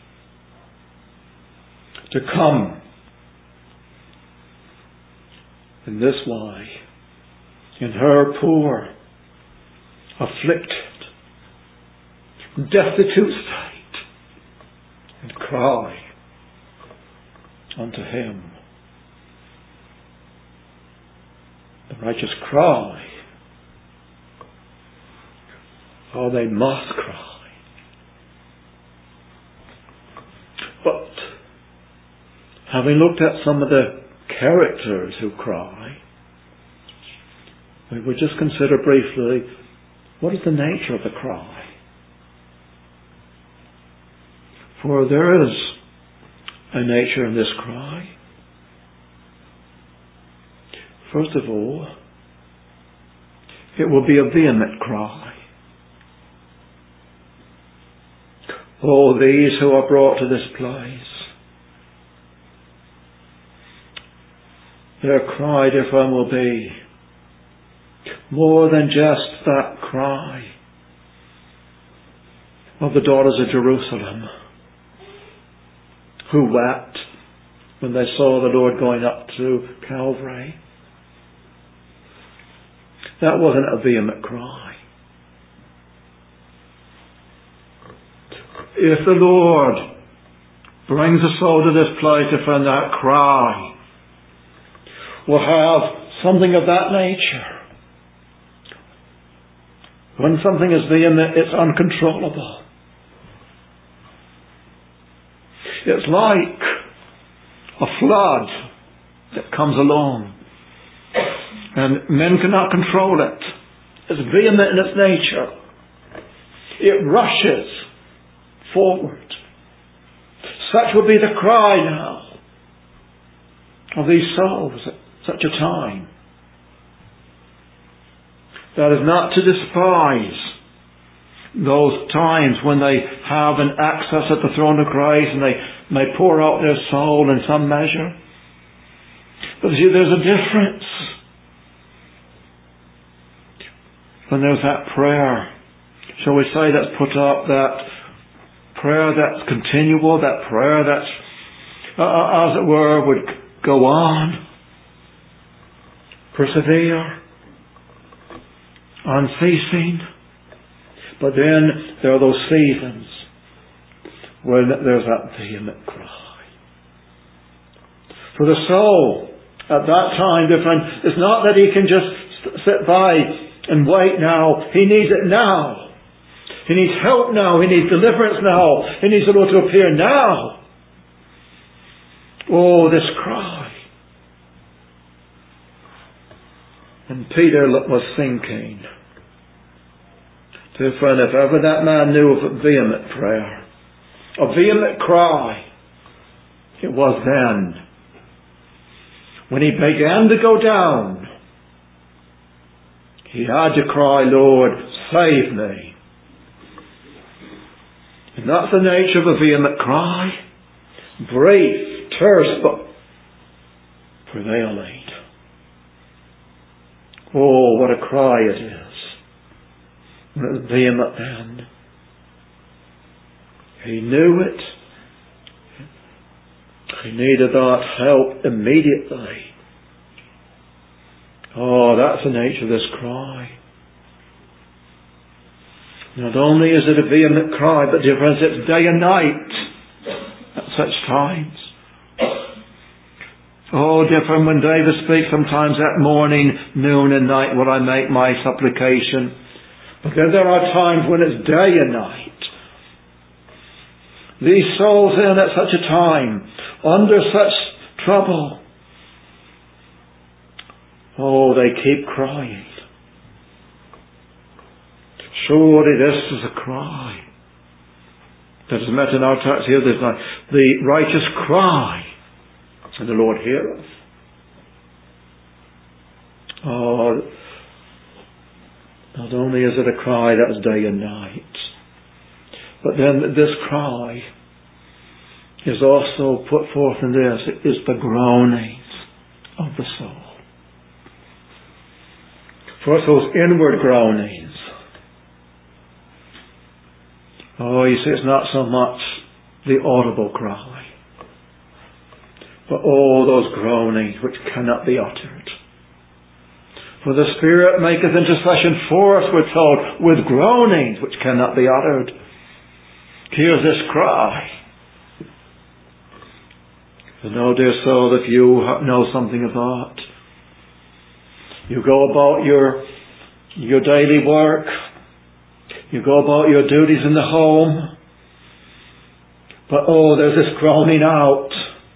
To come in this way in her poor, afflicted, destitute state, and cry unto Him. The righteous cry. Oh, they must cry. But having looked at some of the characters who cry, we would just consider briefly, what is the nature of the cry? For there is a nature in this cry. First of all, it will be a vehement cry. Oh, these who are brought to this place, their cry, dear friend, will be more than just that cry of the daughters of Jerusalem who wept when they saw the Lord going up to Calvary. That wasn't a vehement cry. If the Lord brings a soul to this place, if in that cry will have something of that nature. When something is vehement, it's uncontrollable. It's like a flood that comes along and men cannot control it. It's vehement in its nature. It rushes forward. Such will be the cry now of these souls at such a time. That is not to despise those times when they have an access at the throne of grace and they may pour out their soul in some measure. But see, there's a difference when there's that prayer, shall we say, that's put up, that prayer that's continual, that prayer that's, as it were, would go on, persevere, unceasing. But then there are those seasons when there's that vehement cry. For the soul at that time, dear friend, it's not that he can just sit by and wait now. He needs it now. He needs help now. He needs deliverance now. He needs the Lord to appear now. Oh, this cry. And Peter was thinking, dear friend, if ever that man knew of a vehement prayer, a vehement cry, it was then. When he began to go down, he had to cry, Lord, save me. And that's the nature of a vehement cry. Brief, terse, but prevailing. Oh, what a cry it is. When it was vehement then. He knew it. He needed that help immediately. Oh, that's the nature of this cry. Not only is it a vehement cry, but dear friends, it's day and night at such times. Oh, dear friend, when David speaks sometimes at morning, noon and night will I make my supplication. But then there are times when it's day and night. These souls in at such a time, under such trouble, oh, they keep crying. Surely this is a cry that is met in our text here this night. The righteous cry, and the Lord heareth. Oh, not only is it a cry that's day and night, but then this cry is also put forth in this. It is the groanings of the soul. For those inward groanings. Oh, you see, it's not so much the audible cry, but all those groanings which cannot be uttered. For the Spirit maketh intercession for us, we're told, with groanings which cannot be uttered. Here's this cry. So know, dear soul, if you know something of that, you go about your daily work, you go about your duties in the home, but there's this groaning out.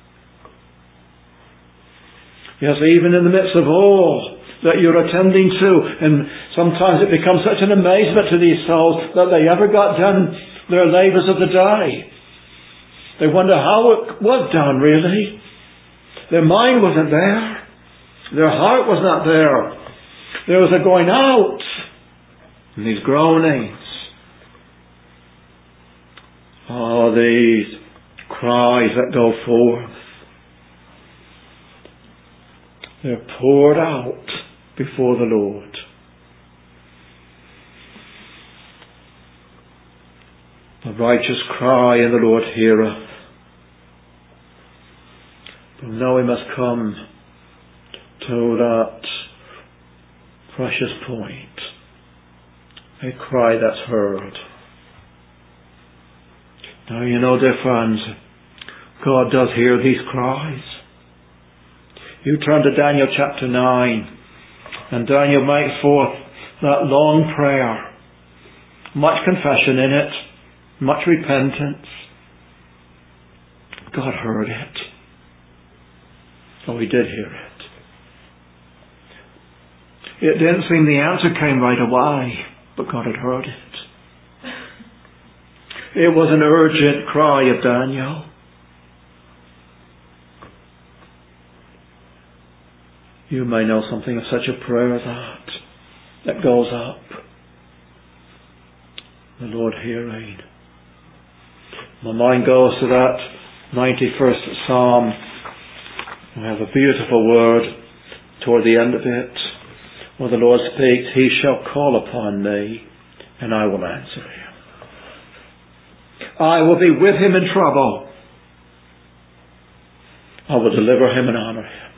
Yes, even in the midst of all that you're attending to, and sometimes it becomes such an amazement to these souls that they ever got done their labours of the day. They wonder how it was done, really. Their mind wasn't there. Their heart was not there. There was a going out, and these groanings. These cries that go forth. They're poured out before the Lord. The righteous cry, and the Lord heareth. But now we must come to that precious point. A cry that's heard. Now, you know, dear friends, God does hear these cries. You turn to Daniel chapter 9, and Daniel makes forth that long prayer. Much confession in it, much repentance. God heard it. Oh, He did hear it. It didn't seem the answer came right away, but God had heard it. It was an urgent cry of Daniel. You may know something of such a prayer that goes up. The Lord hearing. My mind goes to that 91st Psalm. We have a beautiful word toward the end of it, where the Lord speaks, He shall call upon me, and I will answer him. I will be with him in trouble. I will deliver him and honor him.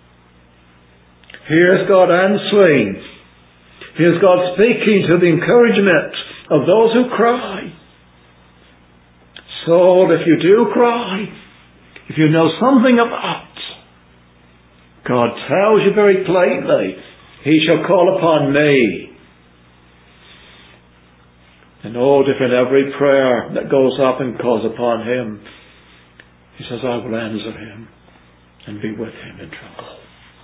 Here's God answering. Here's God speaking to the encouragement of those who cry. Soul, if you do cry, if you know something of that, God tells you very plainly, He shall call upon me. And different every prayer that goes up and calls upon Him, He says, I will answer him and be with him in trouble.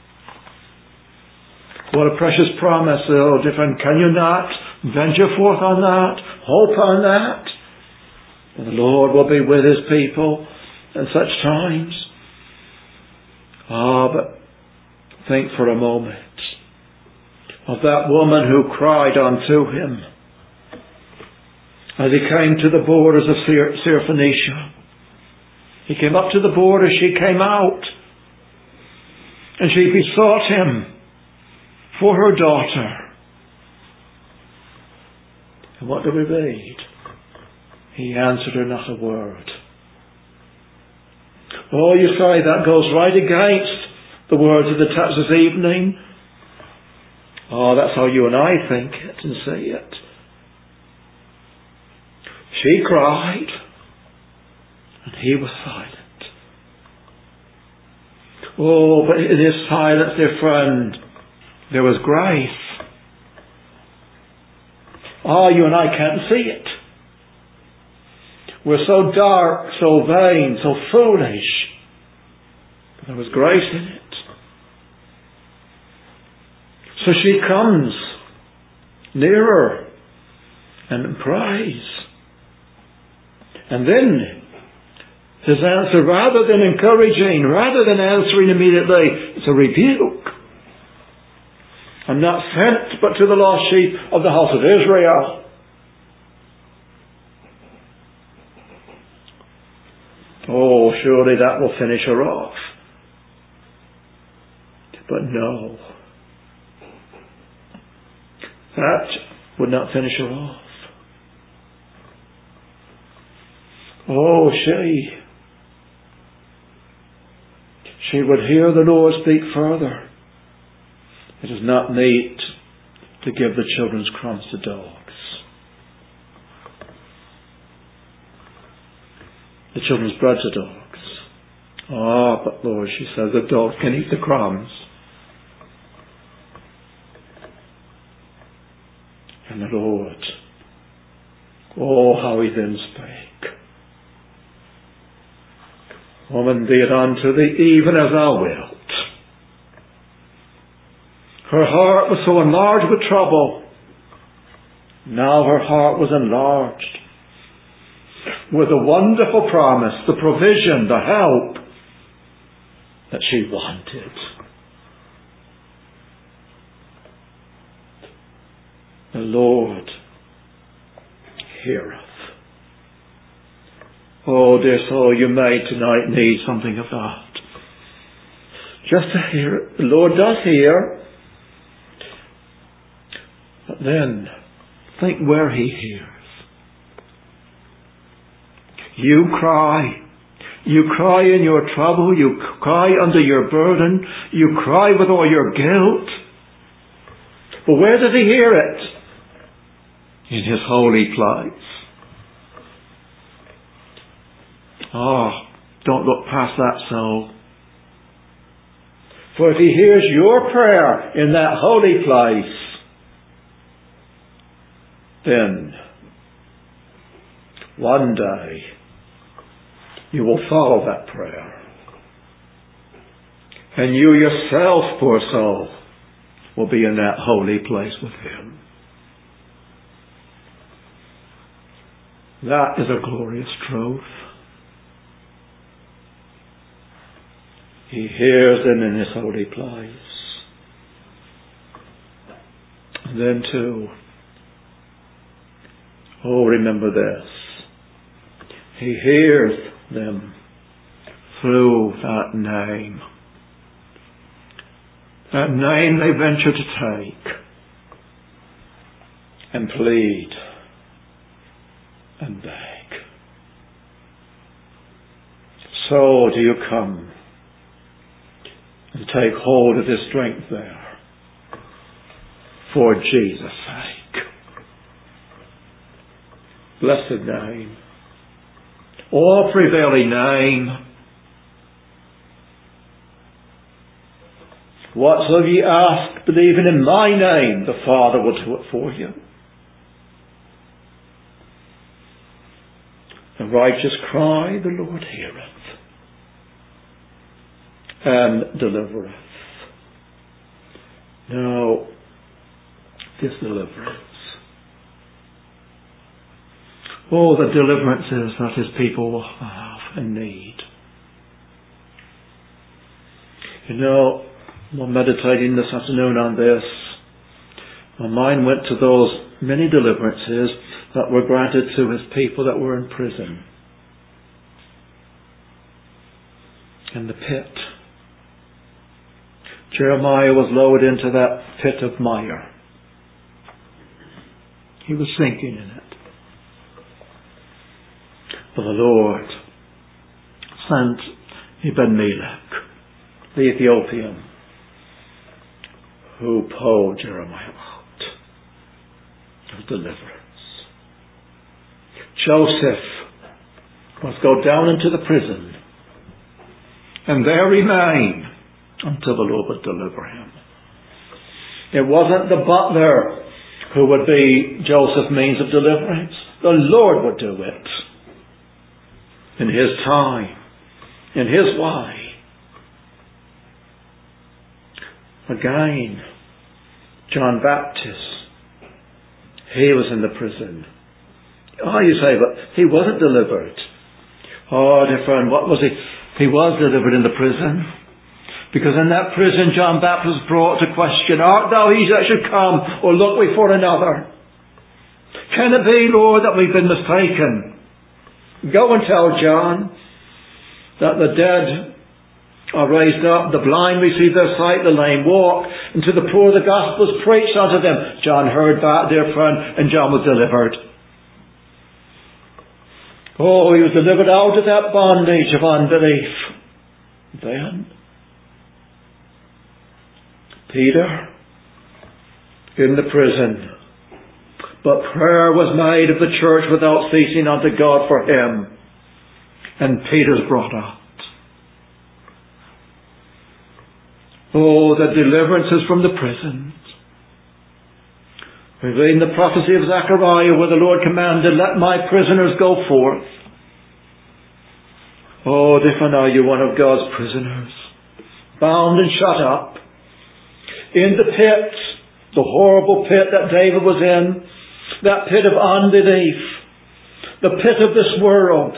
What a precious promise, different. Can you not venture forth on that? Hope on that? The Lord will be with His people in such times. But think for a moment of that woman who cried unto Him as He came to the borders of Syrophoenicia. He came up to the border, she came out, and she besought Him for her daughter. And what do we read? He answered her not a word. You say that goes right against the words of the text this evening. That's how you and I think it and see it. She cried, and He was silent. But in His silence, dear friend, there was grace. You and I can't see it. We're so dark, so vain, so foolish. But there was grace in it. So she comes nearer and prays. And then His answer, rather than encouraging, rather than answering immediately, it's a rebuke. I'm not sent but to the lost sheep of the house of Israel. Surely that will finish her off. But no. That would not finish her off. She would hear the Lord speak further. It is not meet to give the children's crumbs to dogs. The children's bread to dogs. Ah, but Lord, she says, the dogs can eat the crumbs. And the Lord, oh, how he then spake. Woman, be it unto thee even as thou wilt. Her heart was so enlarged with trouble. Now her heart was enlarged with the wonderful promise, the provision, the help that she wanted. The Lord heareth. Oh, dear soul, you may tonight need something of that. Just to hear it. The Lord does hear. But then, think where he hears. You cry. You cry in your trouble. You cry under your burden. You cry with all your guilt. But where does he hear it? In his holy place. Oh, don't look past that soul. For if he hears your prayer in that holy place, then one day you will follow that prayer. And you yourself, poor soul, will be in that holy place with him. That is a glorious truth. He hears them in his holy place. And then too, oh, remember this. He hears them through that name. That name they venture to take and plead and beg. So do you come and take hold of this strength there for Jesus' sake. Blessed name. All prevailing name. Whatsoever ye ask, believing in my name, the Father will do it for you. The righteous cry, the Lord heareth and delivereth. Now, this deliverance. Oh, the deliverances that his people will have and need. You know, while meditating this afternoon on this, my mind went to those many deliverances that were granted to his people that were in prison. In the pit. Jeremiah was lowered into that pit of mire. He was sinking in it. But the Lord sent Ebed-Melech, the Ethiopian, who pulled Jeremiah out of deliverance. Joseph must go down into the prison and there remain until the Lord would deliver him. It wasn't the butler who would be Joseph's means of deliverance. The Lord would do it. In his time. In his way. Again, John Baptist. He was in the prison. Oh, you say, but he wasn't delivered. Oh, dear friend, what was he? He was delivered in the prison. Because in that prison, John Baptist was brought to question, art thou he that should come, or look we for another? Can it be, Lord, that we've been mistaken? Go and tell John that the dead are raised up, the blind receive their sight, the lame walk, and to the poor the gospel is preached unto them. John heard that, dear friend, and John was delivered. Oh, he was delivered out of that bondage of unbelief. Then Peter, in the prison. But prayer was made of the church without ceasing unto God for him. And Peter's brought out. Oh, the deliverances from the prisons. We read in the prophecy of Zechariah where the Lord commanded, let my prisoners go forth. Oh, if I know you one of God's prisoners, bound and shut up in the pit, the horrible pit that David was in, that pit of unbelief, the pit of this world.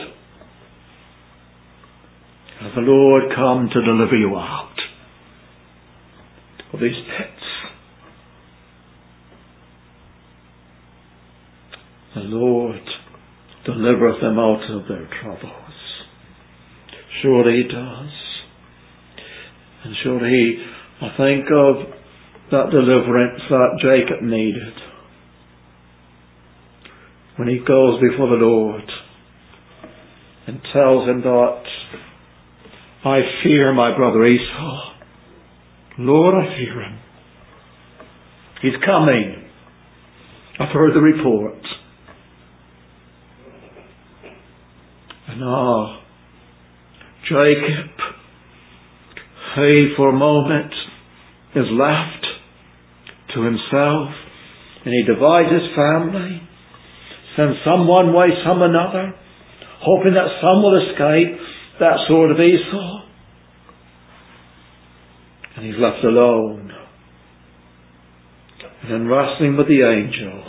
Has the Lord come to deliver you out of these pits? The Lord delivereth them out of their troubles. Surely He does. And surely I think of that deliverance that Jacob needed when he goes before the Lord and tells him that I fear my brother Esau. Lord, I fear him. He's coming. I've heard the report. And Jacob, he for a moment is left to himself, and he divides his family, sends some one way, some another, hoping that some will escape that sword of Esau. And he's left alone. And then wrestling with the angel,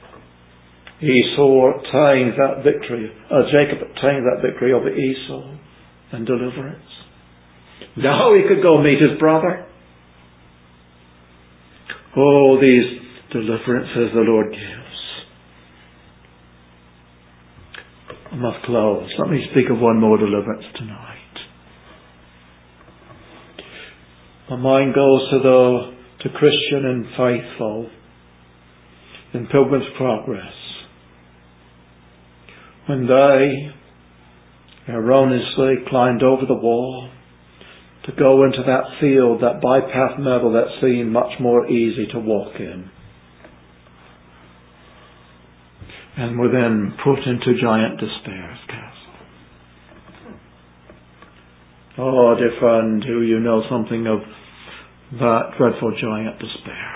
Jacob obtains that victory over Esau and deliverance. Now he could go meet his brother. Oh, these deliverances the Lord gives. I must close. Let me speak of one more deliverance tonight. My mind goes to Christian and faithful in Pilgrim's Progress, when they erroneously climbed over the wall to go into that field, that bypath meadow that seemed much more easy to walk in, and were then put into Giant Despair's castle. Oh, dear friend, do you know something of that dreadful Giant Despair?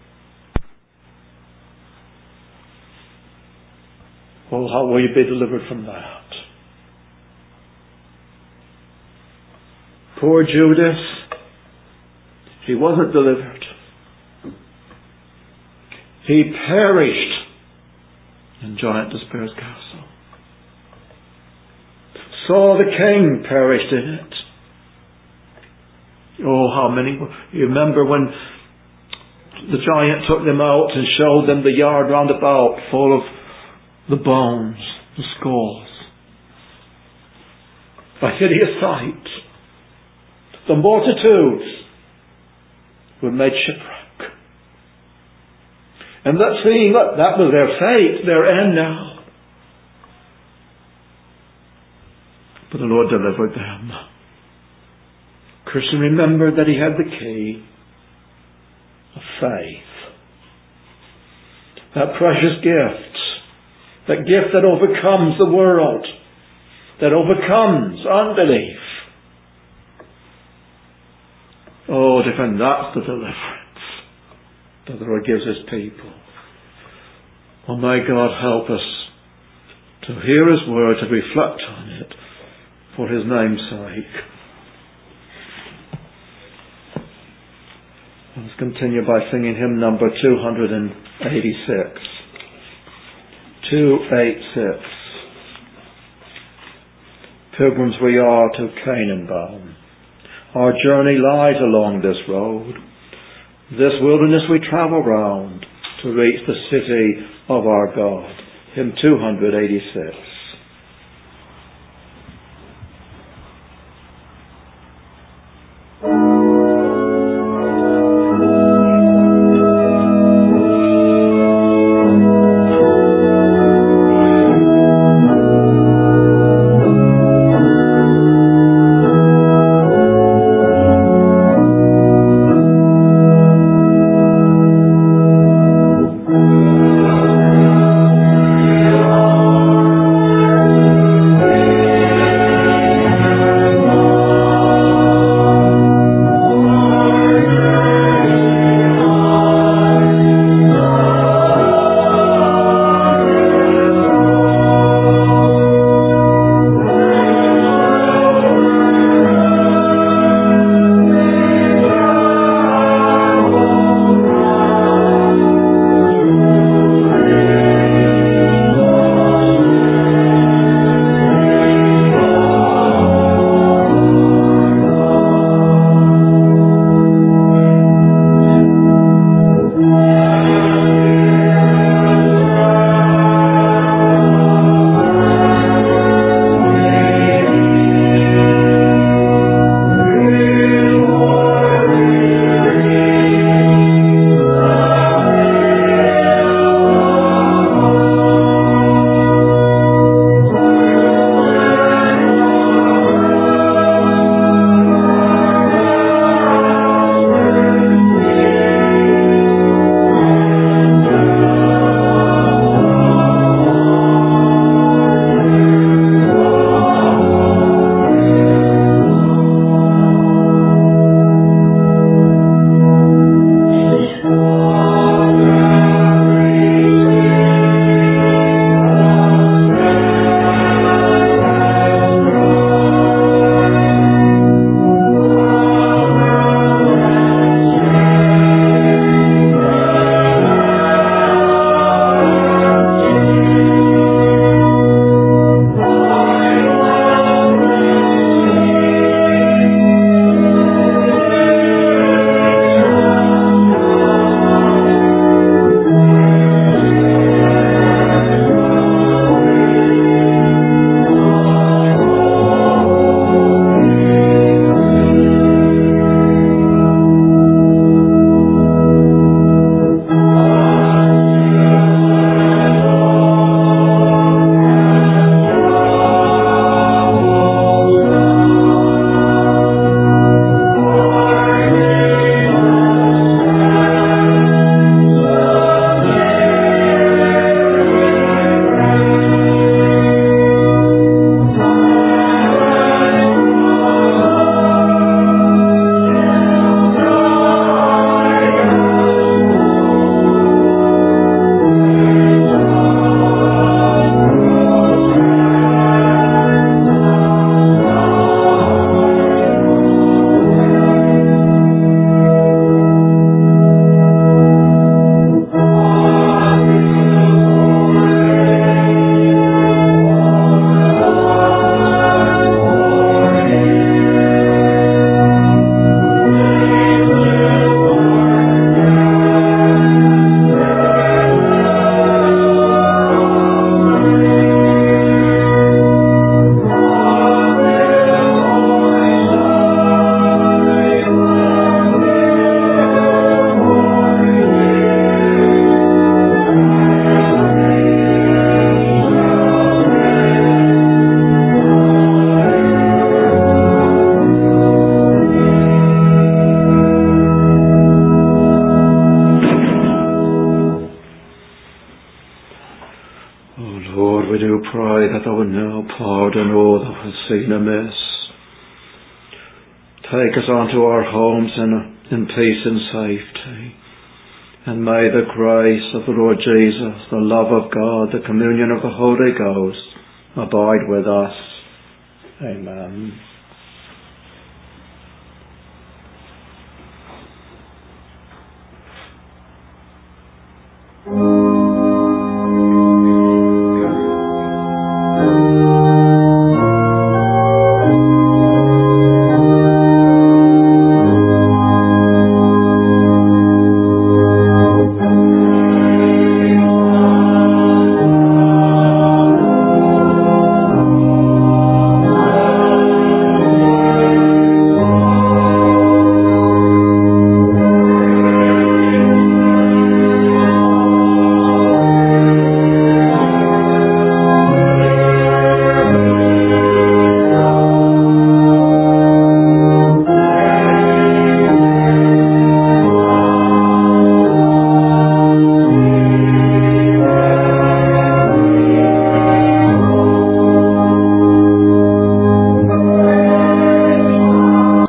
Oh, how will you be delivered from that? Poor Judas, he wasn't delivered. He perished in Giant Despair's castle. Saul the king perished in it. Oh, how many? You remember when the giant took them out and showed them the yard round about full of the bones, the skulls. A hideous sight. The multitudes were made shipwreck. And that seeing that was their fate, their end now. But the Lord delivered them. Christian remembered that he had the key of faith. That precious gift. That gift that overcomes the world. That overcomes unbelief. Oh, different, that's the deliverance that the Lord gives His people. Oh, may God help us to hear His word, to reflect on it for His name's sake. Let's continue by singing hymn number 286. 286. Pilgrims we are to Canaan bound. Our journey lies along this road. This wilderness we travel round to reach the city of our God. Hymn 286. pray that thou wilt now pardon all that we've seen amiss. Take us unto our homes in peace and safety. And may the grace of the Lord Jesus, the love of God, the communion of the Holy Ghost abide with us. Amen.